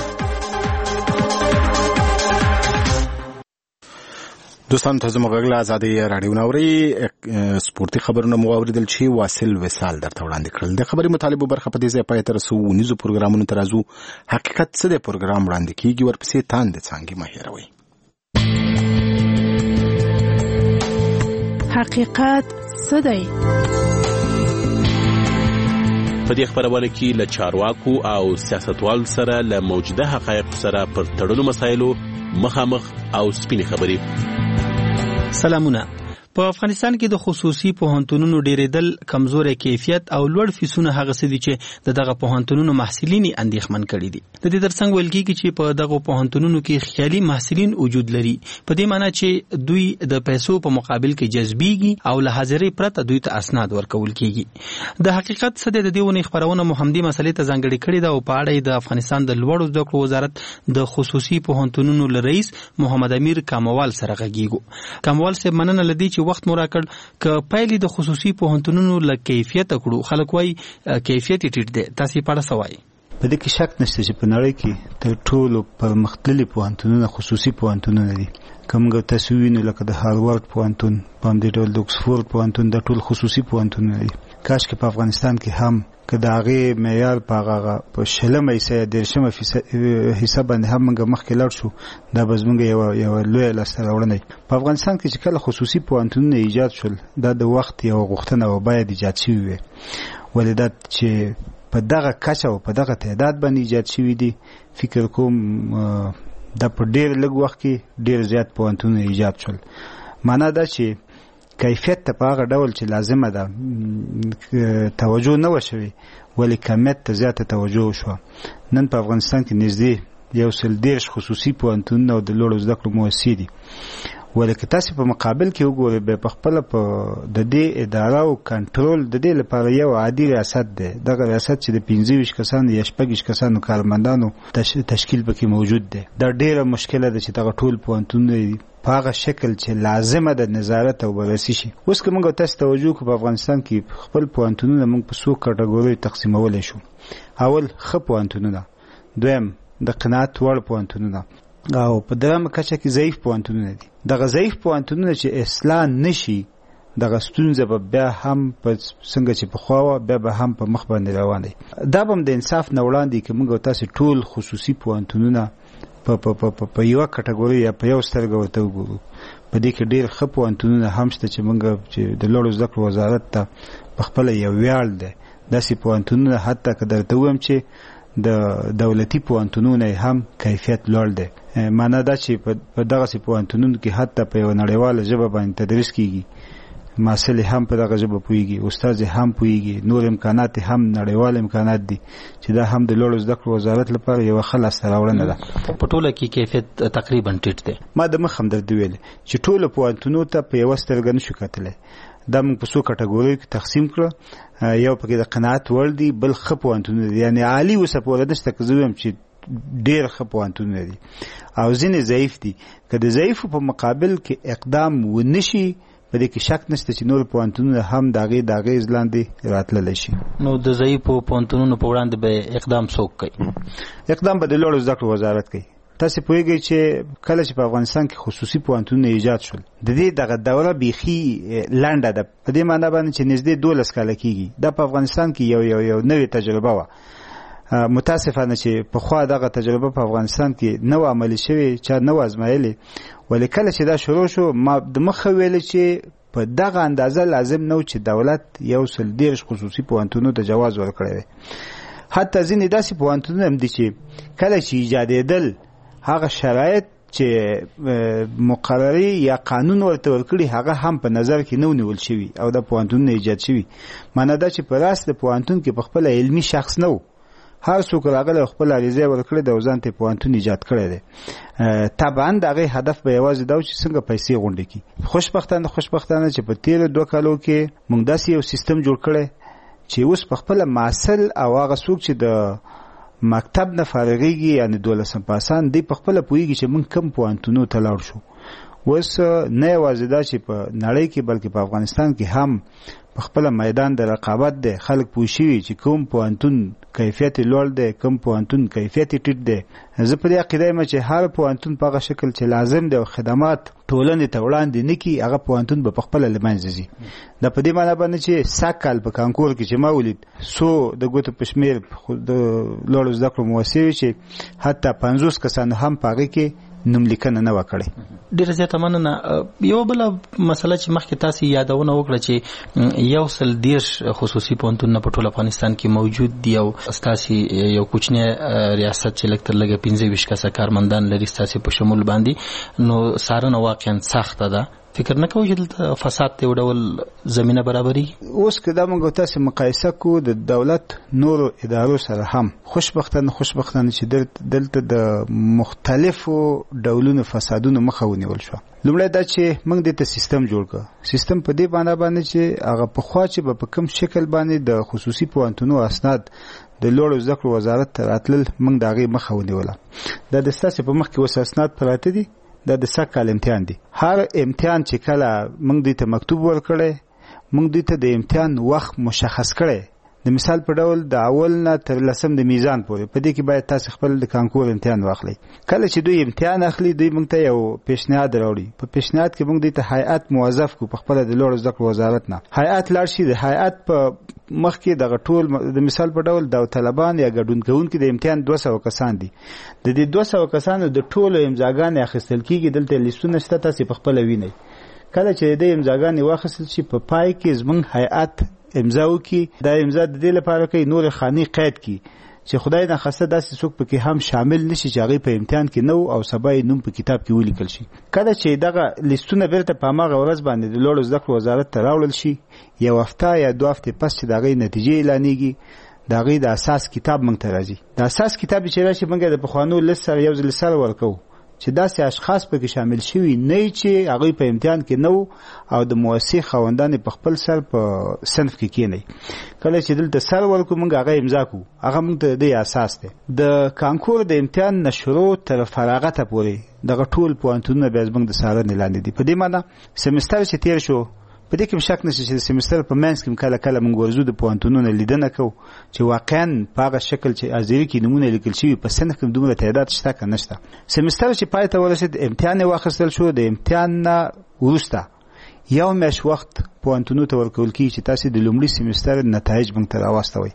D: دوستان ته زموږ غږ له ازادۍ راډیو نه اورئ. سپورتي خبرونه مو واورېدل چې واصل وصال درته وړاندې کړل. د خبري مطالبو برخه په دې ځای پای ته رسو. ونیزو پروګرامونو ته راځو. حقیقت څه دی پروګرام وړاندې کیږي، ورپسې تاند څانګې مه هېروئ.
E: حقیقت څه دی؟
H: په دې خبرونه کې له چارواکو او سیاستوالو سره له موجوده حقایقو سره پر تړلو مسایلو مخامخ او سپینې خبرې.
I: سلامونه. په افغانستان کې د خصوصي پوهنتونونو ډیرېدل، کمزوري کیفیت او لوړ فیسونه هغه څه دي چې د دغه پوهنتونونو محصلین اندېښمن کړي دي. د دې ترڅنګ ویل کېږي چې په دغه پوهنتونونو کې خیالي محصلین وجود لري، په دې معنی چې دوی د پیسو په مقابل کې جذبېږي او له حاضرۍ پرته دوی ته اسناد ورکول کېږي. د حقیقت څه دی؟ د دې ونې خبرونه مو همدې مسلې ته ځانګړې کړې ده او په اړه د افغانستان د لوړو زده کړو وزارت د خصوصي پوهنتونونو له رئیس محمد امیر کاموال سره غږیږو. کاموال صاحب، مننه لدی چې وخت مو راکړ. که پایلې د خصوصي پوهنتونونو له کیفیت کړو، خلک وایي کیفیت ټیټ دی، تاسو په اړه څه وایي؟
X: په دې کې شک نشته چې په نړۍ کې تر ټولو پرمختللي پوهنتونونه خصوصي پوهنتونونه دي. کومګه تاسو وینئ لکه د هاروارد پوهنتون، په همدې ډول د اکسفورد پوهنتون، د ټول خصوصي پوهنتونونه دي. کاش کې په افغانستان کې هم که د هغې معیار په هغه په شلمه حصه یا دېرشمه حصه باندې هم موږ مخکې لاړ شو، دا به زموږ یوه یوه لویه لاسته راوړنه وي. په افغانستان کې چې کله خصوصي پوهنتونونه ایجاد شول، دا د وخت یوه غوښتنه وه، باید ایجاد شوي وي. ولې دا چې په دغه کچه او په دغه تعداد باندې ایجاد شوي دي، فکر کوم دا په ډېر لږ وخت کې ډېر زیات پوهنتونونه ایجاد شول. معنا دا چې کیفیت ته په هغه ډول چې لازمه ده توجه نه وشوي، ولې کمیت ته زیاته توجه وشوه. نن په افغانستان کې نږدې یو سل دېرش خصوصي پوهنتونونه او د لوړو زده کړو مؤسسې دي. ولې که تاسې په مقابل کې وګورئ، بیا په خپله په د دې اداره او کنټرول د دې لپاره یو عادي ریاست دی. دغه ریاست چې د پنځه ویشت کسانو یا شپږ ویشت کسانو کارمندانو تشکیل پکې موجود دی. دا ډېره مشکله ده چې دغه ټول پوهنتونونه په هغه شکل چې لازمه ده نظارت او بررسي شي. اوس که موږ تاسو توجه کړو، په افغانستان کې خپل پوهنتونونه موږ په څو کټګوریو تقسیمولی شو. اول ښه پوهنتونونه، دویم د قناعت وړ پوهنتونونه، او په درېیمه کچه کې ضعیف پوهنتونونه دي. دغه ضعیف پوهنتونونه چې اصلاح نشي، دغه ستونزه به بیا هم په څنګه چې پخوا وه بیا به هم په مخ باندې روان دی. دا به هم د انصاف نه وړاندې که موږ تاسې ټول خصوصي پوهنتونونه په په په په یوه کټګوري یا په یو سترګه ورته وګورو. په دې کې ډېر ښه پوهنتونونه هم شته چې موږ چې د لوړو زده کړو وزارت ته په خپله یو ویاړ دی. داسې پوهنتونونه حتی که درته ووایم چې د دولتي پوهنتونونه هم کیفیت لوړ دی. معنا دا چې په دغسې پوهنتونونو کې حتی په یوه نړیواله ژبه باندې تدریس کیږي، محصل هم په دغه ژبه پوهیږي، استاد هم پوهیږي، نور امکانات هم نړیوال امکانات دي چې دا هم د لوړو زده کړو وزارت لپاره یوه ښه لاسته راوړنه ده.
I: په ټوله کې کیفیت تقریبا ټیټ دی.
X: ما د مخ هم درته ویلې چې ټولو پوهنتونونو ته په یوه سترګه نشو کتلی. دا موږ په څو کټګوریو کې تقسیم کړه. یو پکې د قناعت وړ دي، بل ښه پوهنتونونه دي، یعنې عالي اوسه پوره نشته که زه ویم چې ډېر ښه پوهنتونونه دي، او ځینې ضعیف دي. که د ضعیفو په مقابل کې اقدام ونه شي، په دې کې شک نشته چې نور پوهنتونونه هم د هغې د اغېز لاندې راتللی شي.
I: نو د ضعیفو پوهنتونونو په وړاندې به اقدام څوک کوي؟
X: اقدام به د لوړو زده کړو وزارت کوي. تاسې پوهېږئ چې کله چې په افغانستان کې خصوصي پوهنتونونه ایجاد شول، د دې دغه دوره بیخي لنډه ده، په دې معنا باندې چې نږدې دولس کاله کېږي. دا په افغانستان کې یو یو یو نوې تجربه وه. متاسفانه چې پخوا دغه تجربه په افغانستان کې نه وه عملي شوې، چا نه وه ازمایلې. ولې کله چې دا شروع شو، ما د مخه ویلې چې په دغه اندازه لازم نه و چې دولت یو سل دېرش خصوصي پوهنتونونو ته جواز ورکړی دی. حتی ځینې داسې پوهنتونونه هم دي چې کله چې ایجادېدل، هغه شرایط چې مقرري یا قانون ورته ورکړي هغه هم په نظر کې نه ونیول شوي او دا پوهنتونونه ایجاد شوي. معنا دا چې په راست د پوهنتون کې په خپله علمي شخص نه و، هر څوک راغلی خپل عریضه ورکړې ده او ځان ته پوهنتون ایجاد کړی دی. طبعا د هغې هدف به یوازې دا و چې څنګه پیسې غونډې کړي. خوشبختانه خوشبختانه چې په تېرو دوه کالو کې موږ داسې یو سیستم جوړ کړی چې اوس په خپله محصل او هغه څوک چې د مکتب نه فارغېږي، یعنې دولسم پاسان، دی په خپله پوهېږي چې موږ کوم پوهنتونونو ته لاړ شو. اوس نه یوازې دا چې په نړۍ کې بلکې په افغانستان کې هم په خپله میدان د رقابت دی. خلک پوه شوي چې کوم پوهنتون کیفیت لوړ دی، کوم پوهنتون کیفیت ټیټ دی. زه په دې عقیده یم چې هر پوهنتون په هغه شکل چې لازم دی او خدمات ټولنې ته وړاندې نه کړي، هغه پوهنتون به په خپله له منځه ځي. دا په دې معنا باندې چې سږ کال په کانکور کې چې ما ولید، څو د ګوتو په شمېر د لوړو زده کړو مؤسسې وې چې حتی پنځوس کسانو هم په هغې کې نوملیکنه نه وکړي.
I: ډیره زیاته مننه. یو بل مسله چې مخکې تاسو یادونه وکړه چې یو سل دیرش خصوصي پوهنتونونه په ټول افغانستان کې موجود دي او ستاسو یو کوچنی ریاست چې لکه تر لږه پنځه ویشت کسه کارمندان لري ستاسو په شمول باندې، نو سارنه واقعا سخته ده. فکر نه کوئ چې دلته فساد ته وډول زمينه برابري؟
X: اوس که دا موږ تاسو مقایسه کو د دولت نور ادارو سره هم خوشبختانه خوشبختانه چې دلته د مختلفو ډولونو فسادونو مخه ونیول شو. لومړی دا چې موږ د سیستم جوړ کړ. سیستم په دې باندې باندې چې هغه په خوا چې په کوم شکل باندې د خصوصي پوهنتونو اسناد د لوړو زده کړو وزارت ته راتلل، موږ د هغې مخه ونیوله. دا د ستاسو په مخ کې اوس اسناد پراته دي، دا د سږ کال امتحان دی. هر امتحان چې کله موږ دوی ته مکتوب ورکړی، موږ دوی ته د امتحان وخت مشخص کړی. د مثال په ډول د اول نه تر لسم د میزان پورې په دې کې باید تاسو خپل د کانکور امتحان واخلئ. کله چې دوی امتحان اخلي، دوی موږ ته یو پیشنهاد راوړي. په پیشنهاد کې موږ دوی ته هیئت موظف کو په خپل د لوړو زده کړو وزارت نه. هیئت لاړ شي، د هیئت په مخ کې دغه ټول د مثال په ډول داوطلبان یا ګډون کوونکي د امتحان دوه سوه کسان دي. د دې دوه سوه کسانو د ټولو امضاګانې اخیستل کېږي. دلته لیستونه شته، تاسو په خپله وینئ. کله چې د امضاګانې واخیستل شي، په پای کې زموږ هیئت امضا وکړي. دا امضا د دې لپاره کوي نور خاني قید کړي چې خدای نه خاصه داسې څوک پکې هم شامل نشي چې هغه په امتحان کې نو او سبا یې نوم په کتاب کې ولیکل شي. کله چې دغه لیستونه بیرته په هغه ورځ باندې د لوړو زده کړو وزارت ته راوړل شي، یو هفته یا دوه هفتې پس چې دغه نتیجې اعلانېږي، دغه د اساس کتاب موږ ته راځي. د اساس کتاب چې راشي، موږ د پخوانو لست سره یو ځل سره ورکو چې داسې اشخاص پکې شامل شوي نه چې هغه په امتحان کې نو او د مؤسسې خاوندان په خپل سر په صنف کې کېني. کله چې دلته سر ورکو، موږ هغه امضا کو. هغه موږ ته د اساس دی. د کانکور د امتحان نشرو تر فراغت پورې دغه ټول پوهنتونونه بیا زموږ د څارنې لاندې دي. په دې معنی سمستر چې تیر شو، په دې کې شک نشته چې سمستر په منځ کې کله کله موږ ورزو د پوهنتونونو لیدنه کوو چې واقعا په هغه شکل چې ازيري کې نمونه لیکل شوي په صنف کې دومره تعداد شته که نشته. سمستر چې پای ته ورسېد، امتحان یې واخیستل شو. د امتحان نه وروسته یو میاشت وخت پوهنتونو ته ورکول کېږي چې تاسو د لومړي سمستر نتایج موږ ته راواستوئ.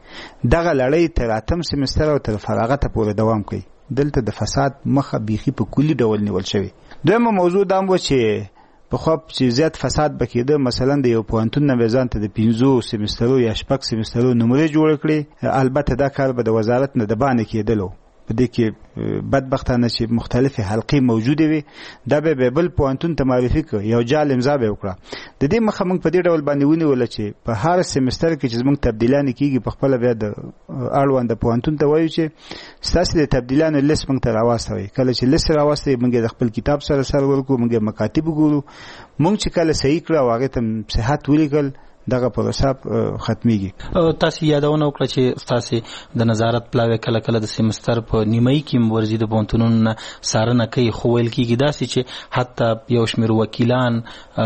X: دغه لړۍ تر اتم سمستر او تر فراغته پورې دوام کوي. دلته د فساد مخه بیخي په کلي ډول نیول شوی. دویمه موضوع دا و چې په خو چې زیات فساد بکیده، مثلا د یو پوهنتون نه ځان ته د پنځو سمسترو یا شپږ سمسترو نمرې جوړ کړي. البته دا کار به د وزارت نه د باندې کېدلو. په دې کې بدبختانه چې مختلفې حلقې موجودې وي، دا به بل پوهنتون ته معرفي کړ، یو جال امضا به وکړه. د دې مخه موږ په دې ډول باندې ونیوله چې په هر سمستر کې چې موږ تبدیلانې کېږي، په خپله بیا د اړونده پوهنتون ته وایو چې ستاسې د تبدیلانو لیست موږ ته راواستوئ. کله چې لیست راواستوئ، موږ د خپل کتاب سره سر ورکړو، موږ مکاتب وګورو. موږ چې کله صحیح کړه او هغې ته صحت ولیکل، دغه پروسه ختميږي.
I: تاسو یادونه وکړه چې تاسو د نظارت پلاوی کله کله د سمستر په نیمایي کې ورزيد پوهنتونونو نه سارنه کوي، خو ویل کېږي داسې چې حتی یو شمېر وکیلان،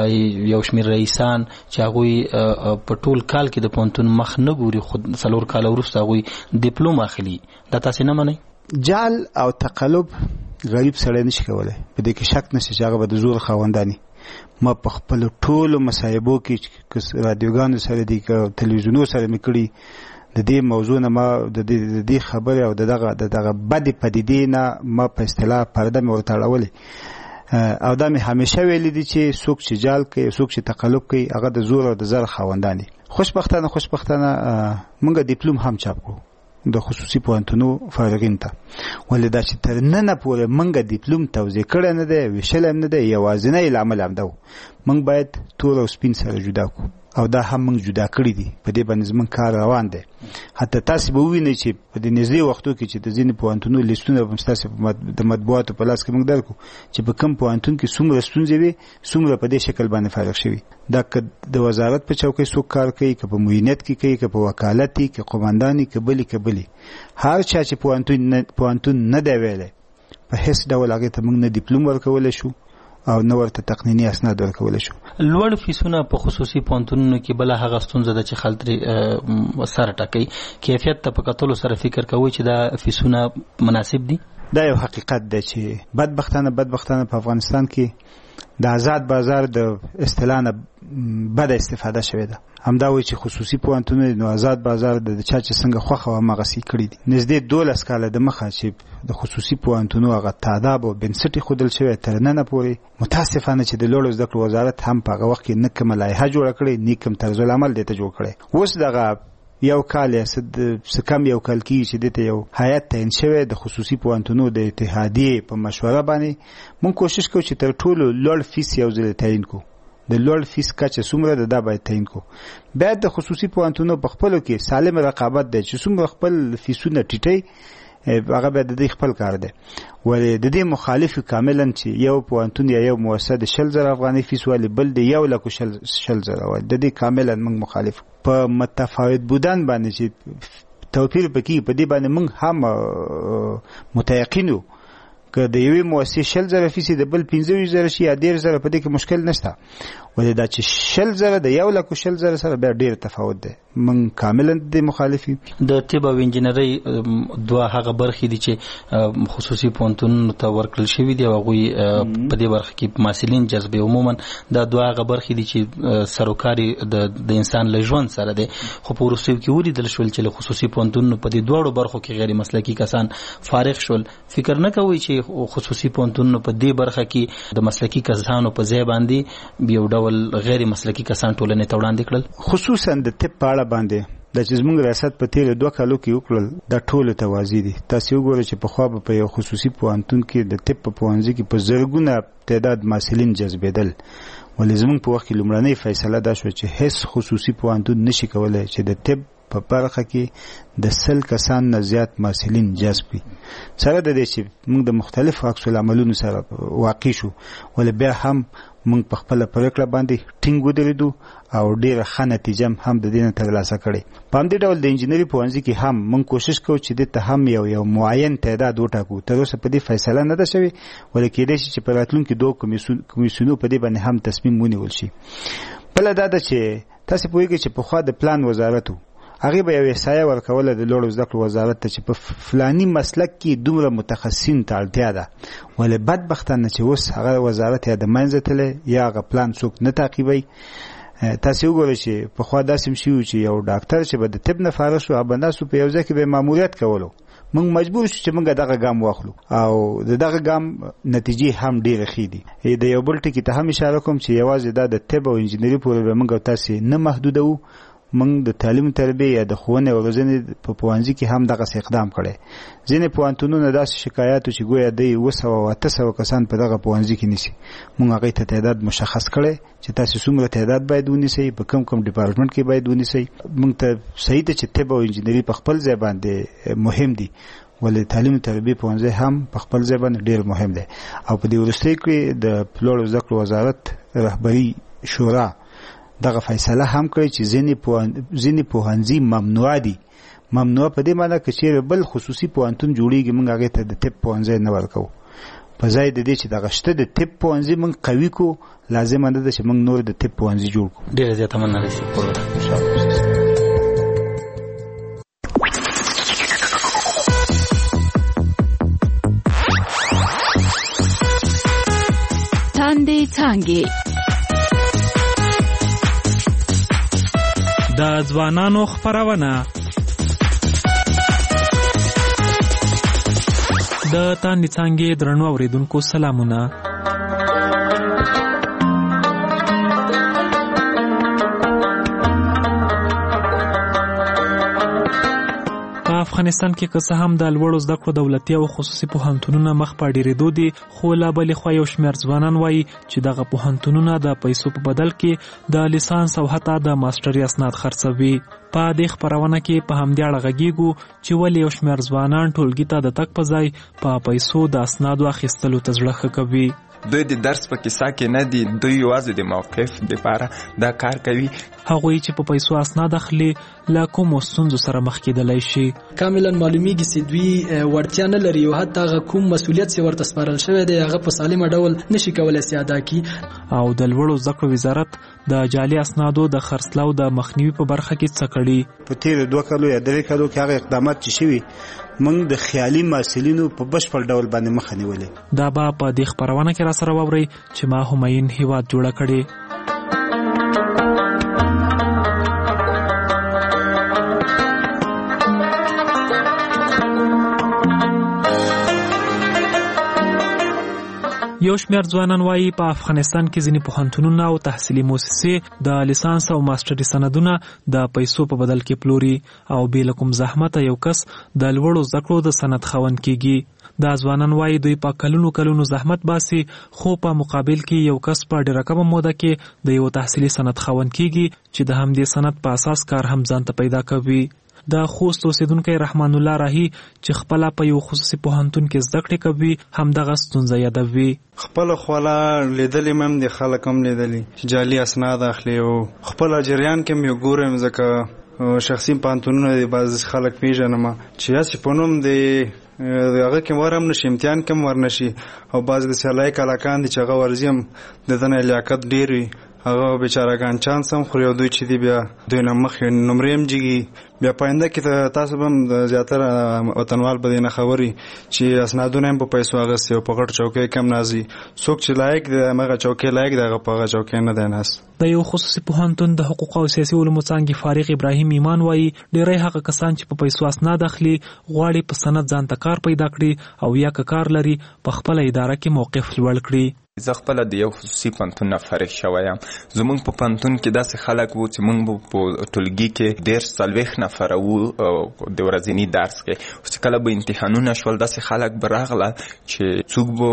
I: یو شمېر رئیسان چې هغوی په ټول کال کې د پوهنتون مخ نه ګوري، خو څلور کاله وروسته هغوی ډیپلوم اخلي. دا تاسو نه منئ؟
X: جال او تقلب غریب سړی نشي کولی. په دې کې شک نشته چې هغه به د زور خاوندانی. ما په خپل ټولو مصاحبو کې رادیوګانو سره دي که تلویزیونو سره مې کړي، د دې موضوع نه ما د دې خبرې او دغه دغه بدې پدیدې نه ما په اصطلاح پرده مې ورته اړولې. او دا مې همیشه ویلي دي چې څوک چې جال کوي، څوک چې تقلب کوي، هغه د زور او د زر خاوندان دي. خوشبختانه خوشبختانه موږ ډیپلوم هم چاپ کړو د خصوصي پوهنتونو فارغین ته. ولې دا چې تر ننه پورې موږ ډیپلوم توزیع کړی نه دی، ویشلی هم نه دی. یوازینی لامل همدا و، موږ باید تور او سپین سره جدا کړو، او دا هم موږ جدا کړي دي. په دې باندې زموږ کار روان دی. حتی تاسو به ووینئ چې په دې نږدې وختو کې چې د ځینې پوهنتونو لیستونه به ستاسو د مطبوعاتو په لاس کې موږ درکړو چې په کوم پوهنتون کې څومره ستونزې وي، څومره په دې شکل باندې فارغ شوي. دا که د وزارت په چوکۍ څوک کار کوي، که په معینت کې کوي، که په وکالت کې، که قومنداني، که بلې که بلې، هر چا چې پوهنتون نه دی ویلی، په هیڅ ډول هغې ته موږ نه ډیپلوم ورکولی شو او نه ورته تقنیني اسناد ورکولی شو.
I: لوړ فیسونه په خصوصي پوهنتونونو کې بله هغه ستونزه ده چې خلک ترې سر ټکوي. کیفیت ته په کتلو سره فکر کوئ چې دا فیسونه مناسب دي؟
X: دا یو حقیقت دی چې بدبختانه بدبختانه په افغانستان کې د آزاد بازار د اصطلاح نه بده استفاده شوې ده. همدا وایي چې خصوصي پوهنتونونه نو آزاد بازار د چا چې څنګه خوښه وه هماغسې کړي دي. نږدې دولس کاله د مخه چې د خصوصي پوهنتونو هغه تاداب او بنسټ ایښودل شوی تر ننه پورې متاسفانه چې د لوړو زده کړو وزارت هم په هغه وخت کې نه کومه لایحه جوړه کړې نه کوم طرز العمل دې ته جوړ کړی. اوس دغه یو کال یا څه کم یو کال کېږي چې دې ته یو هیات تعین شوی د خصوصي پوهنتونونو د اتحادیې په مشوره باندې. موږ کوشش کوو چې تر ټولو لوړ فیس یو ځل تعین کړو. د لوړ فیس کچه څومره ده دا باید تعین کړو. باید د خصوصي پوهنتونونو په خپلو کې سالم رقابت دی چې څومره خپل فیسونه ټیټوي هغه باید د دې خپل کار دی. ولې د دې مخالف کاملا چې یو پوهنتون یا یو مؤسسه د شل زره افغانۍ فیس والي بل د یو لکو شل شل زره والي د دې کاملا موږ مخالف. په متفاوت بودن باندې چې توپیر پکې په دې باندې موږ هم متيقن یو که د یوې مؤسسې شل زره فیس د بل پنځه ویشت زره شي یا دېرش زره په دې کې مشکل نشته. ولې دا چې شل زره د یو لکو شل زره سره بیا ډېر تفاوت دی. موږ کاملا د مخالف یو.
I: د طب او انجینرۍ دوه هغه برخې دي چې خصوصي پوهنتونونو ته ورکړل شوي دي او هغوی په دې برخه کې محصلین جذبوي. عموما دا دوه هغه برخې دي چې سروکار د انسان له ژوند سره دی. خو په وروستیو کې ولیدل شول چې له خصوصي پوهنتونونو په دې دواړو برخو کې غیر مسلکي کسان فارغ شول. فکر نه کوئ چې خصوصي پوهنتونونو په دې برخه کې د مسلکي کسانو په ځای باندې یو ډول غیر مسلکي کسان ټولنې ته وړاندې کړل؟
X: خصوصا د طب په اړه باندې د چې زموږ ریاست په تېرو دوه کالو کې وکړل دا ټولو ته واضح دي. تاسې وګورئ چې پخوا به په یو خصوصي پوهنتون کې د طب په پوهنځي کې په زرګونه تعداد محصلین جذبېدل. ولې زموږ په وخت کې لومړنۍ فیصله دا شوه چې هیڅ خصوصي پوهنتون نشي کولی چې د طب په برخه کې د سل کسان نه زیات محصلین جذب کړي. سره د دې چې موږ د مختلفو عکس العملونو سره واقع شو ولې بیا هم موږ په خپله پرېکړه باندې ټینګ ودرېدو او ډېره ښه نتیجه هم د دې نه ترلاسه کړې. په همدې ډول د انجینري پوهنځي کې هم موږ کوشش کوو چې دې ته هم یو یو معین تعداد وټاکو. تر اوسه په دې فیصله نه ده شوې ولې کېدای شي چې په راتلونکي دوه کمیسیونو په دې باندې هم تصمیم ونیول شي. بله دا ده چې تاسې پوهېږئ چې پخوا د پلان وزارت و هغې به یو احصایه ورکوله د لوړو زده کړو وزارت ته چې په فلاني مسلک کې دومره متخصصین ته اړتیا ده. ولې بدبختانه چې اوس هغه وزارت یا د منځه تللی یا هغه پلان څوک نه تعقیبوي. تاسې وګورئ چې پخوا داسې هم شوي چې یو ډاکټر چې به د طب نه فارغ شو هغه ناست په یو ځای کې به یې ماموریت کولو. موږ مجبور شو چې موږ دغه ګام واخلو او د دغه ګام نتیجې هم ډېرې ښې دي. د یو بل ټکي ته هم اشاره کوم چې یوازې دا د طب او انجینري پورې به موږ او تاسې نه محدودوو. موږ د تعلیم تربیې یا د ښوونې او روزنې په پوهنځي کې هم دغسې اقدام کړی. ځینې پوهنتونونه داسې شکایاتو چې ګویا دی اوه سوه او اته سوه کسان په دغه پوهنځي کې نیسي. موږ هغې ته تعداد مشخص کړی چې تاسې څومره تعداد باید ونیسئ په کوم کوم ډپارټمنټ کې باید ونیسئ. موږ ته صحیح ده چې طب او انجینري په خپل ځای باندې مهم دي ولې تعلیم تربیې پوهنځی هم په خپل ځای باندې ډېر مهم دی. او په دې وروستیو کې د لوړو زده کړو وزارت رهبري شورا دغه فیصله هم کړی چې ځینې پوهنځي ممنوع دي. ممنوع په دې معنی که چېرې بل خصوصي پوهنتون جوړېږي موږ هغې ته د طب پوهنځی نه ورکوو. په ځای د دې چې دغه شته د طب پوهنځي موږ قوي کړو لازمه نه ده چې موږ نور د طب پوهنځي جوړ کړو.
I: ډېره زیاته مننه رئیس
E: تاندې څانګې د ځوانانو خپرونه د تاندې څانګې درنو اوریدونکو سلامونه. افغانستان کې که څه هم د لوړو زده کړو دولتي او خصوصي پوهنتونونه مخ په ډېرېدو دي خو لا بلې خوا یو شمېر ځوانان وایي چې دغه پوهنتونونه د پیسو په بدل کې د لیسانس او حتی د ماسټري اسناد خرڅوي. په دې خپرونه کې په همدې اړه غږیږو چې ولې یو شمېر ځوانان ټولګي ته د تګ په ځای په پیسو د اسنادو اخیستلو ته زړه ښه کوي.
F: دوی د درس په کیسه کې نه دي، دوی یوازې د موقف لپاره دا کار کوي
E: هغوی چې په پیسو اسناد اخلي له کومو ستونزو سره مخ کېدلی شي.
F: کاملا معلومیږي چې دوی وړتیا نه لري او حتی هغه کوم مسؤلیت چې ورته سپارل شوی دی هغه په سالمه ډول نشي کولی چې ادا کړي.
E: او د لوړو زده کړو وزارت د جعلي اسنادو د خرڅلاو د مخنیوي په برخه کې څه کړي.
X: په تیر دوه کالو یا درې کالو کې هغه اقدامات چې شوي موږ د خیالي محصلینو په بشپړ ډول باندې مخه نیولې.
E: دا به په دې خپرونه کې را سره واورئ چې ما همایون هیواد جوړه کړې. یو شمېر ځوانان وایي په افغانستان کې ځینې پوهنتونونه او تحصیلي مؤسسې د لیسانس او ماسټري سندونه د پیسو په بدل کې پلوري او بې له کوم زحمته یو کس د لوړو زده کړو د سند خاوند کیږي. دا ځوانان وایي دوی په کلونو کلونو زحمت باسي خو په مقابل کې یو کس په ډېره کمه موده کې د یو تحصیلي سند خاوند کیږي چې د همدې سند په اساس کار هم ځان ته پیدا کوي. د خوست اوسیدونکی رحمان الله راهی چې خپله په یو خصوصي پوهنتون کې زده کړې کوي همدغه ستونزه یادوي.
G: خپله خواله لیدلې مې هم د خلک هم لیدلي چې جعلي اسناد اخلي او خپله جریان کې مې ګورم ځکه شخصي پوهنتونونه د بعض خلک پیژنم چې هسې په نوم د هغه کې ور هم نشي امتحان کې هم ور نشي او بعض د سیالایق هلکان دي چې هغه ورځي هم د ده نه لیاقت ډېر وي هغه بیچارهګان چانس هم خوري او دوی چې دي بیا دوی نه مخکې نمرې هم جګي بیا په آینده کې تاسو به هم زیاتره وطنوال به دې نه خبري چې اسنادونه هم په پیسو اخیستي او په غټو چوکۍ کې هم ناځي څوک چې لایق دی همغه چوکۍ لایق دی هغه په هغه چوکۍ نه دی ناست.
E: د یو خصوصي پوهنتون د حقوقو او سیاسي علومو څانګې فارغ ابراهیم ایمان وایي ډېری هغه کسان چې په پیسو اسناد اخلي غواړي په سند ځان ته کار پیدا کړي او یا که کار لري په خپله اداره کې موقف لوړ کړي.
J: زه خپله د یو خصوصي پوهنتون نه فارغ شوی یم. زموږ په پوهنتون کې داسې خلک وو چې موږ په ټولګي کې دېرش څلوېښت نفره وو د ورځني درس کې. چې کله به امتحانونه شول داسې خلک به راغله چې څوک به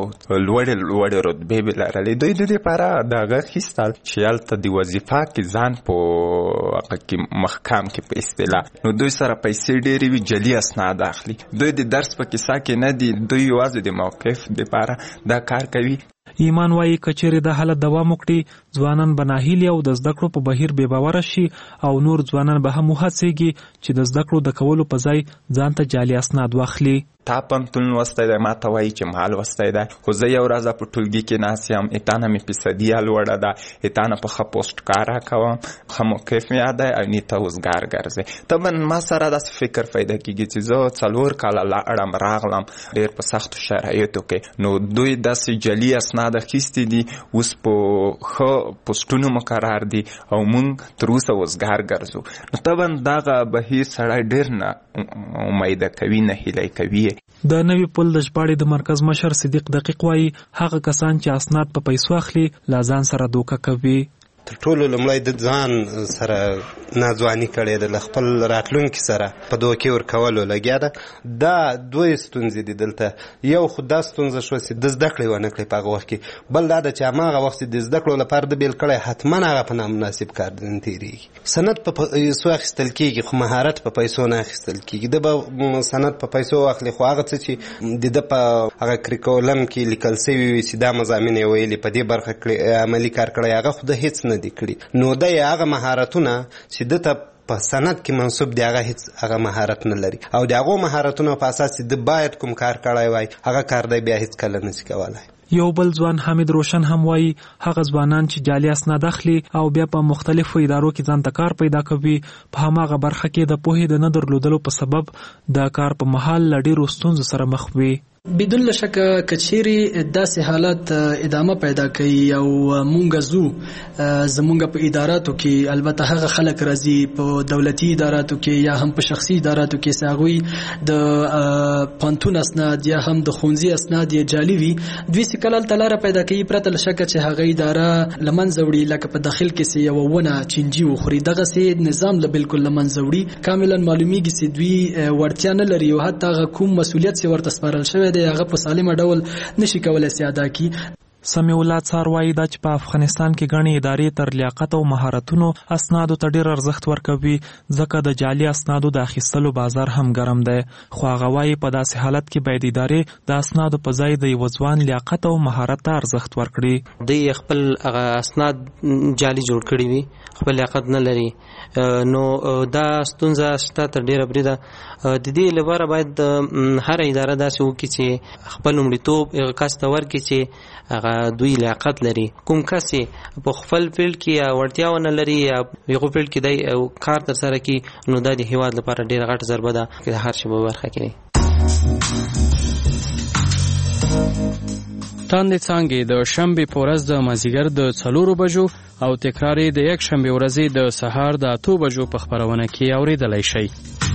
J: لوړې لوړې رتبې به لرلې دوی د دې لپاره د هغه اخیستل چې هلته د وظیفه کې ځان په هغه کې محکم کې په اصطلاح نو دوی سره پیسې ډېرې وي جعلي اسناد اخلي. دوی د درس په کیسه کې نه دي دوی یوازې د موقف دپاره دا کار کوي.
E: ایمان وایي که چیرې دا حالت دوام وکړي ځوانان به ناهیلي او د زده کړو په بهیر بې باوره شي او نور ځوانان به هم وهڅېږي چې د زده کړو د کولو په ځای ځان ته جعلي اسناد واخلي.
J: تا پوهنتون لوستی دی ما ته وایي چې ما لوستی دی خو زه یو ورځه په ټولګي کې ناست یم اتا نه مې فیصدیه لوړه ده اتا نه په ښه پوسټ کاره کوم ښه موقف مې یاد دی او نې ته وزګار ګرځې طبعا ما سره داسې فکر پیدا کېږي چې زه څلور کاله لاړم راغلم ډېر په سختو شرایطو کې نو دوی داسې جعلي اسناد اخیستي دي اوس په ښه پوسټونو مقرر دي او موږ تر اوسه وزګار ګرځو نو طبعا دغه بهیر سړی ډېر نه امیده کوي نه هیلی کوي.
E: د نوي پل د ژباړې د مرکز مشر صدیق دقیق وایي هغه کسان چې اسناد په پیسو اخلي لا ځان سره دوکه کوي.
M: تر ټولو لومړی د ځان سره ناځواني کړې ده له خپل راتلونکي سره په دوکې ورکولو لګیا ده. دا دوی ستونزې دي دلته یو خو دا ستونزه شوه چې د زده کړې ونه کړې په هغه وخت کې بل دا ده چې هماغه وخت د زده کړو لپاره د بیل کړی حتما هغه په نامناسب کار نه تېرېږي. سند په پیسو اخیستل کېږي خو مهارت په پیسو نه اخیستل کېږي. ده به سند په پیسو واخلي خو هغه څه چې د ده په هغه کریکولم کې لیکل سوي وي چې دا مضامین یې ویلي په دې برخه کې عملي کار کړی هغه خو د هېڅ نه دی کړي نو د هغه مهارتونه چې د ته په سند کې منصوب دی هغه هیڅ هغه مهارت نه لري او د هغو مهارتونو په اساس د باید کوم کار کړی وای هغه کار دی بیا هیڅ کله نشي کولی.
E: یو بل ځوان حمید روشن هم وایي هغه ځوانان چې جعلي اسناد اخلي او بیا په مختلفو ادارو کې ځان ته کار پیدا کوي په هماغه برخه کې د پوهې د نه درلودلو په سبب د کار په مهال له ډېرو ستونزو سره مخ وي.
F: بدون لشکه کچيري داسې حالات ادامه پیدا کوي او مونږ زو زمونږ په اداراتو کې البته هغه خلک راځي په دولتي اداراتو کې یا هم په شخصي اداراتو کې ساغوي د پانتون اسناد یا هم د خونځي اسناد یې جعلي وي دوی سکلل تلاره پیدا کوي پرته لشکه چې هغه اداره لمن زوړي لکه په داخل کې سي یو ونه چنجي وخوري دغه سي نظام له بالکل لمن زوړي کاملا معلومیږي چې دوی ورتیا نه لري او حتی کوم مسولیت سي ورته سپارل شوی هغه په سالمه ډول نشي کولای سي ادا کړي.
E: سمیع الله څار وایي دا چې په افغانستان کې ګڼې ادارې تر لیاقت او مهارتونو اسنادو ته ډېر ارزښت ورکوي ځکه د جعلي اسنادو د اخیستلو بازار هم ګرم دی. خو هغه وایي په داسې حالت کې باید ادارې د اسنادو په ځای د یوه ځوان لیاقت او مهارت ته ارزښت ورکړي.
L: دوی خپل هغه اسناد جعلي جوړ کړي وي، خپل لیاقت نه لري، نو دا ستونزه شته تر ډېره بریده. د دې لپاره باید هر اداره داسې وکړي چې خپل لومړیتوب هغه کس ته ورکړي چې هغه دوی لیاقت لري. کوم کس په خپل فیلډ کې یا وړتیا ونه لري یا یو فیلډ کې دی کار ترسره کړي، نو دا د هیواد لپاره ډېره غټه ضربه ده چې د هر شي په برخه کې.
N: تاندې څانګې د شنبې په ورځ د مازدیګر د څلورو بجو او تکرار یې د یک شنبې ورځې د سهار د اتو بجو په خپرونه کې اورېدلی شئ.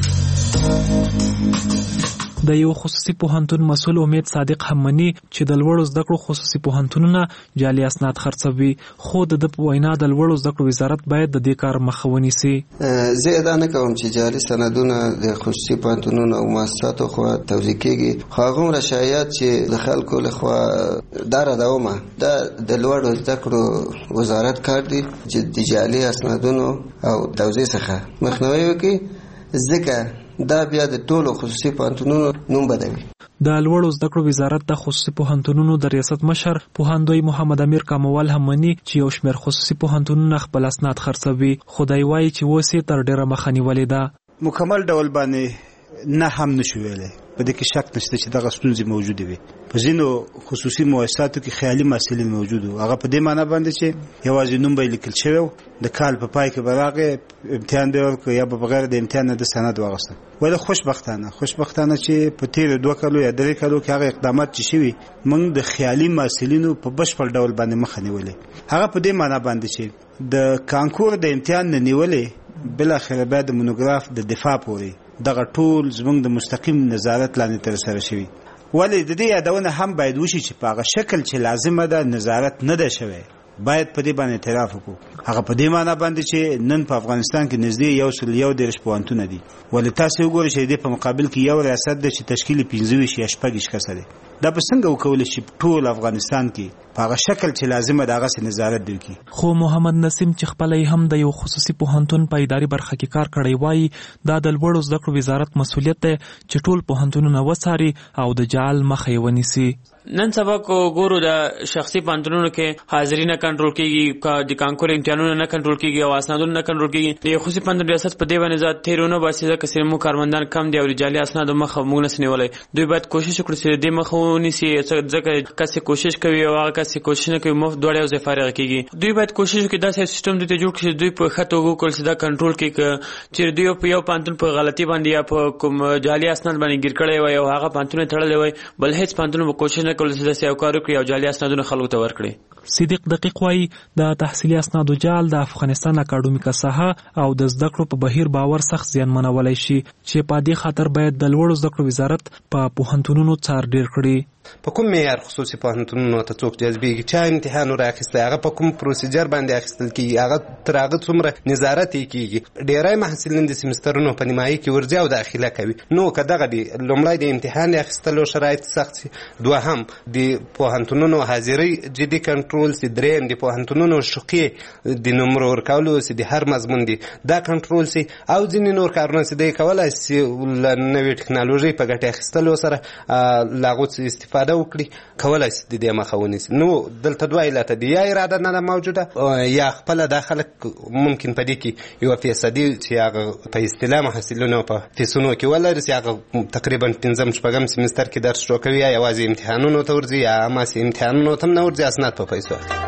E: د یو خصوصي پوهنتون مسؤل امید صادق هم مني چې د لوړو زده کړو خصوصي پوهنتونونه جعلي اسناد خرڅوي، خو د ده په وینا د لوړو زده کړو وزارت باید د دې کار مخه ونیسي.
O: زه ادعا نه کوم چې جعلي سندونه د خصوصي پوهنتونونو او مؤسساتو خوا توزیع کېږي، خو هغومره شایعات چې د خلکو لخوا دا ردومه دا د لوړو زده کړو وزارت کار دی چې د جعلي اسنادونو او توزیع څخه مخنیوی وکړي، ځکه دا بیا د ټولو خصوصي پوهنتونونو نوم بدوي.
E: د لوړو زده کړو وزارت د خصوصي پوهنتونونو د ریاست مشر پوهاندوی محمد امیر کاموال هم مني چې یو شمېر خصوصي پوهنتونونه خپل اسناد خرڅوي، خو دی وایي چې اوس یې تر ډېره مخه نیولې ده.
X: مکمل ډول باندې نه هم نشو ویلی، په دې کې شک نشته چې دغه ستونزې موجودې وي. په ځینو خصوصي مؤسساتو کې خیالي محصلین موجود وو، هغه په دې معنی باندې چې یوازې نوم به یې لیکل شوی و، د کال په پای کې به راغی امتحان به ورکړو یا به بغیر د امتحان نه د سند واخیسته. ولې خوشبختانه خوشبختانه چې په تېرو دوه کالو یا درې کالو کې هغه اقدامات چې شوي موږ د خیالي محصلینو په بشپړ ډول باندې مخه نیولې. هغه په دې معنی باندې چې د کانکور د امتحان نه نیولې بالاخره بیا د مونوګراف د دفاع پورې دغه ټول زموږ د مستقیم نظارت لاندې ترسره شوي. ولې د دې یادونه هم باید وشي چې په هغه شکل چې لازمه ده نظارت نه ده شوی، باید په دې باندې اعتراف وکړو. هغه په دې معنی باندې چې نن په افغانستان کې نږدې یو سل یو دېرش پوهنتونه دي، ولې تاسې وګورئ چې د دې په مقابل کې یو ریاست ده چې تشکیل یې پنځه ویشت یا شپږ ویشت کسه دی. دا به څنګه وکولی شي ټول افغانستان کې په هغه شکل چې لازمه ده هغسې نظارت دی وکړي.
E: خو محمد نسیم چې خپله هم د یو خصوصي پوهنتون په اداري برخه کې کار کړی وایي دا د لوړو زده کړو وزارت مسؤلیت دی چې ټول پوهنتونونه وڅاري او د جعل مخه یې ونیسي.
P: نن سبا کو ګورو د شخصي پوهنتونونو کې حاضري نه کنټرول کیږي، د کانکور امتحانونه نه کنټرول کیږي او اسنادونه نه کنټرول کیږي. د خصوصي پوهنتون ریاست په دې باندې ذات تیرونه باسي ځکه چې مو کارمندان کم دي او جعلي اسناد مخه موږ نه سنولای. دوی باید کوشش وکړي چې دې مخه ونیسي، ځکه کسې کوشش کوي او هغه کسې کوشش نه کوي مفت دواړه یو ځای فارغ کیږي. دوی باید کوشش وکړي داسې سیستم دوی ته جوړ کړي چې دوی په ښه توګه وکړي چې دا کنټرول کړي چې دوی په یو پوهنتون په غلطي باندې یا په کوم جعلي اسناد باندې ګیر کړی وي او هغه پوهنتون تړلی وي، بل هیڅ پوهنتون به کوشش نه کوي چې داسې یو کار وکړي او جعلي اسنادونه خلکو ته ورکړي.
E: صدیق دقیق وایي د تحصیلي اسنادو جعل د افغانستان اکاډمیکه ساحه او د زده کړو په بهیر باور سخت زیانمنولی شي چې په دې خاطر باید د لوړو زده کړو وزارت په پوهنتونونو څار ډیر کړي.
O: په کوم معیار خصوصي پوهنتونونو ته څوک جذبېږي، چا امتحان ورواخیستی، هغه په کوم پروسیجر باندې اخیستل کېږي، هغه تر هغه څومره نظارت یې کېږي. ډېری محصلین د سیمسترونو په نیمایي کې ورځي او داخله کوي. نو که دغه دي لومړی د امتحان اخیستلو شرایط سخت شي، دوهم د پوهنتونونو حاضرۍ جدي کنټرول شي، دریم د پوهنتونونو شقې د نمرو ورکولو چې د هر مضمون دي دا کنټرول شي، او ځینې نور کارونه چې دی کولی شي له نوې ټکنالوژۍ په ګټې اخیستلو سره له هغو څخه استفاده وکړي، کولی شي د دې مخه ونیسي. نو دلته دوه علته دي، یا اراده نه ده موجوده یا خپله دا خلک ممکن په دې کې یوه فیصدي چې هغه په اصطلاح محصلینو په فیسونو کې ولري چې هغه تقریبا پنځم شپږم سیمستر کې درس شروع کوي، یا یوازې امتحانونو ته ورځي یا هماسې امتحانونو ته هم نه ورځي، اسناد په پیسو اخلي.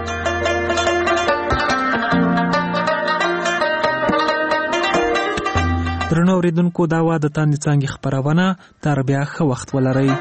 E: درنو اورېدونکو دا وه د تاندې څانګې خپرونه، تر بیا ښه وخت ولرئ.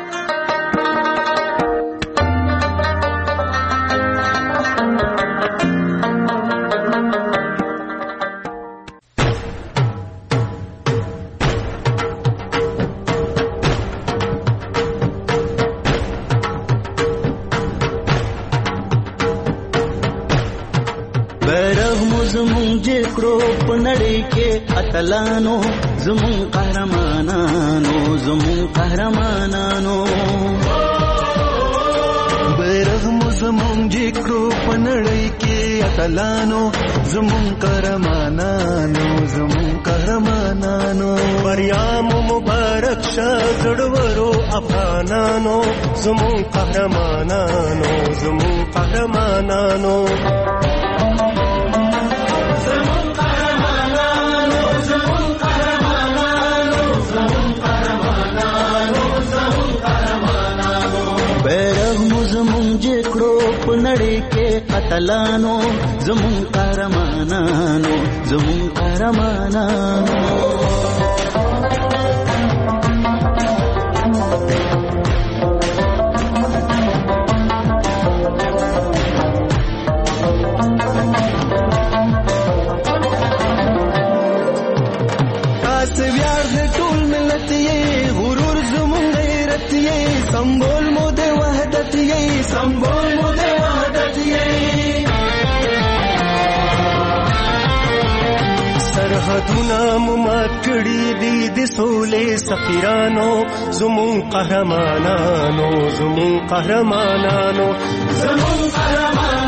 Y: اتلانو زمون قهرمانانو زمون قهرمانانو
C: بیرغ مو زمونږ جکړو په نړۍ کې اتلانو زمونږ قهرمانانو زمونږ قهرمانانو
Q: بریا مو مبارک شه زړورو افغانانو زمونږ قهرمانانو زمونږ قهرمانانو
Y: په نړۍ کې اتلانو زمون قهرمانانو زمون قهرمانانو
Q: تاسو ویاړ د ټول ملت یې غرور زمون غیرت یې سمبول مو د وحدت یې سمبول مو د سرحدونه مو مات کړي دي د سولې سفیرانو زمون قهرمانانو زمون قهرمانانو زمون قهرمانانو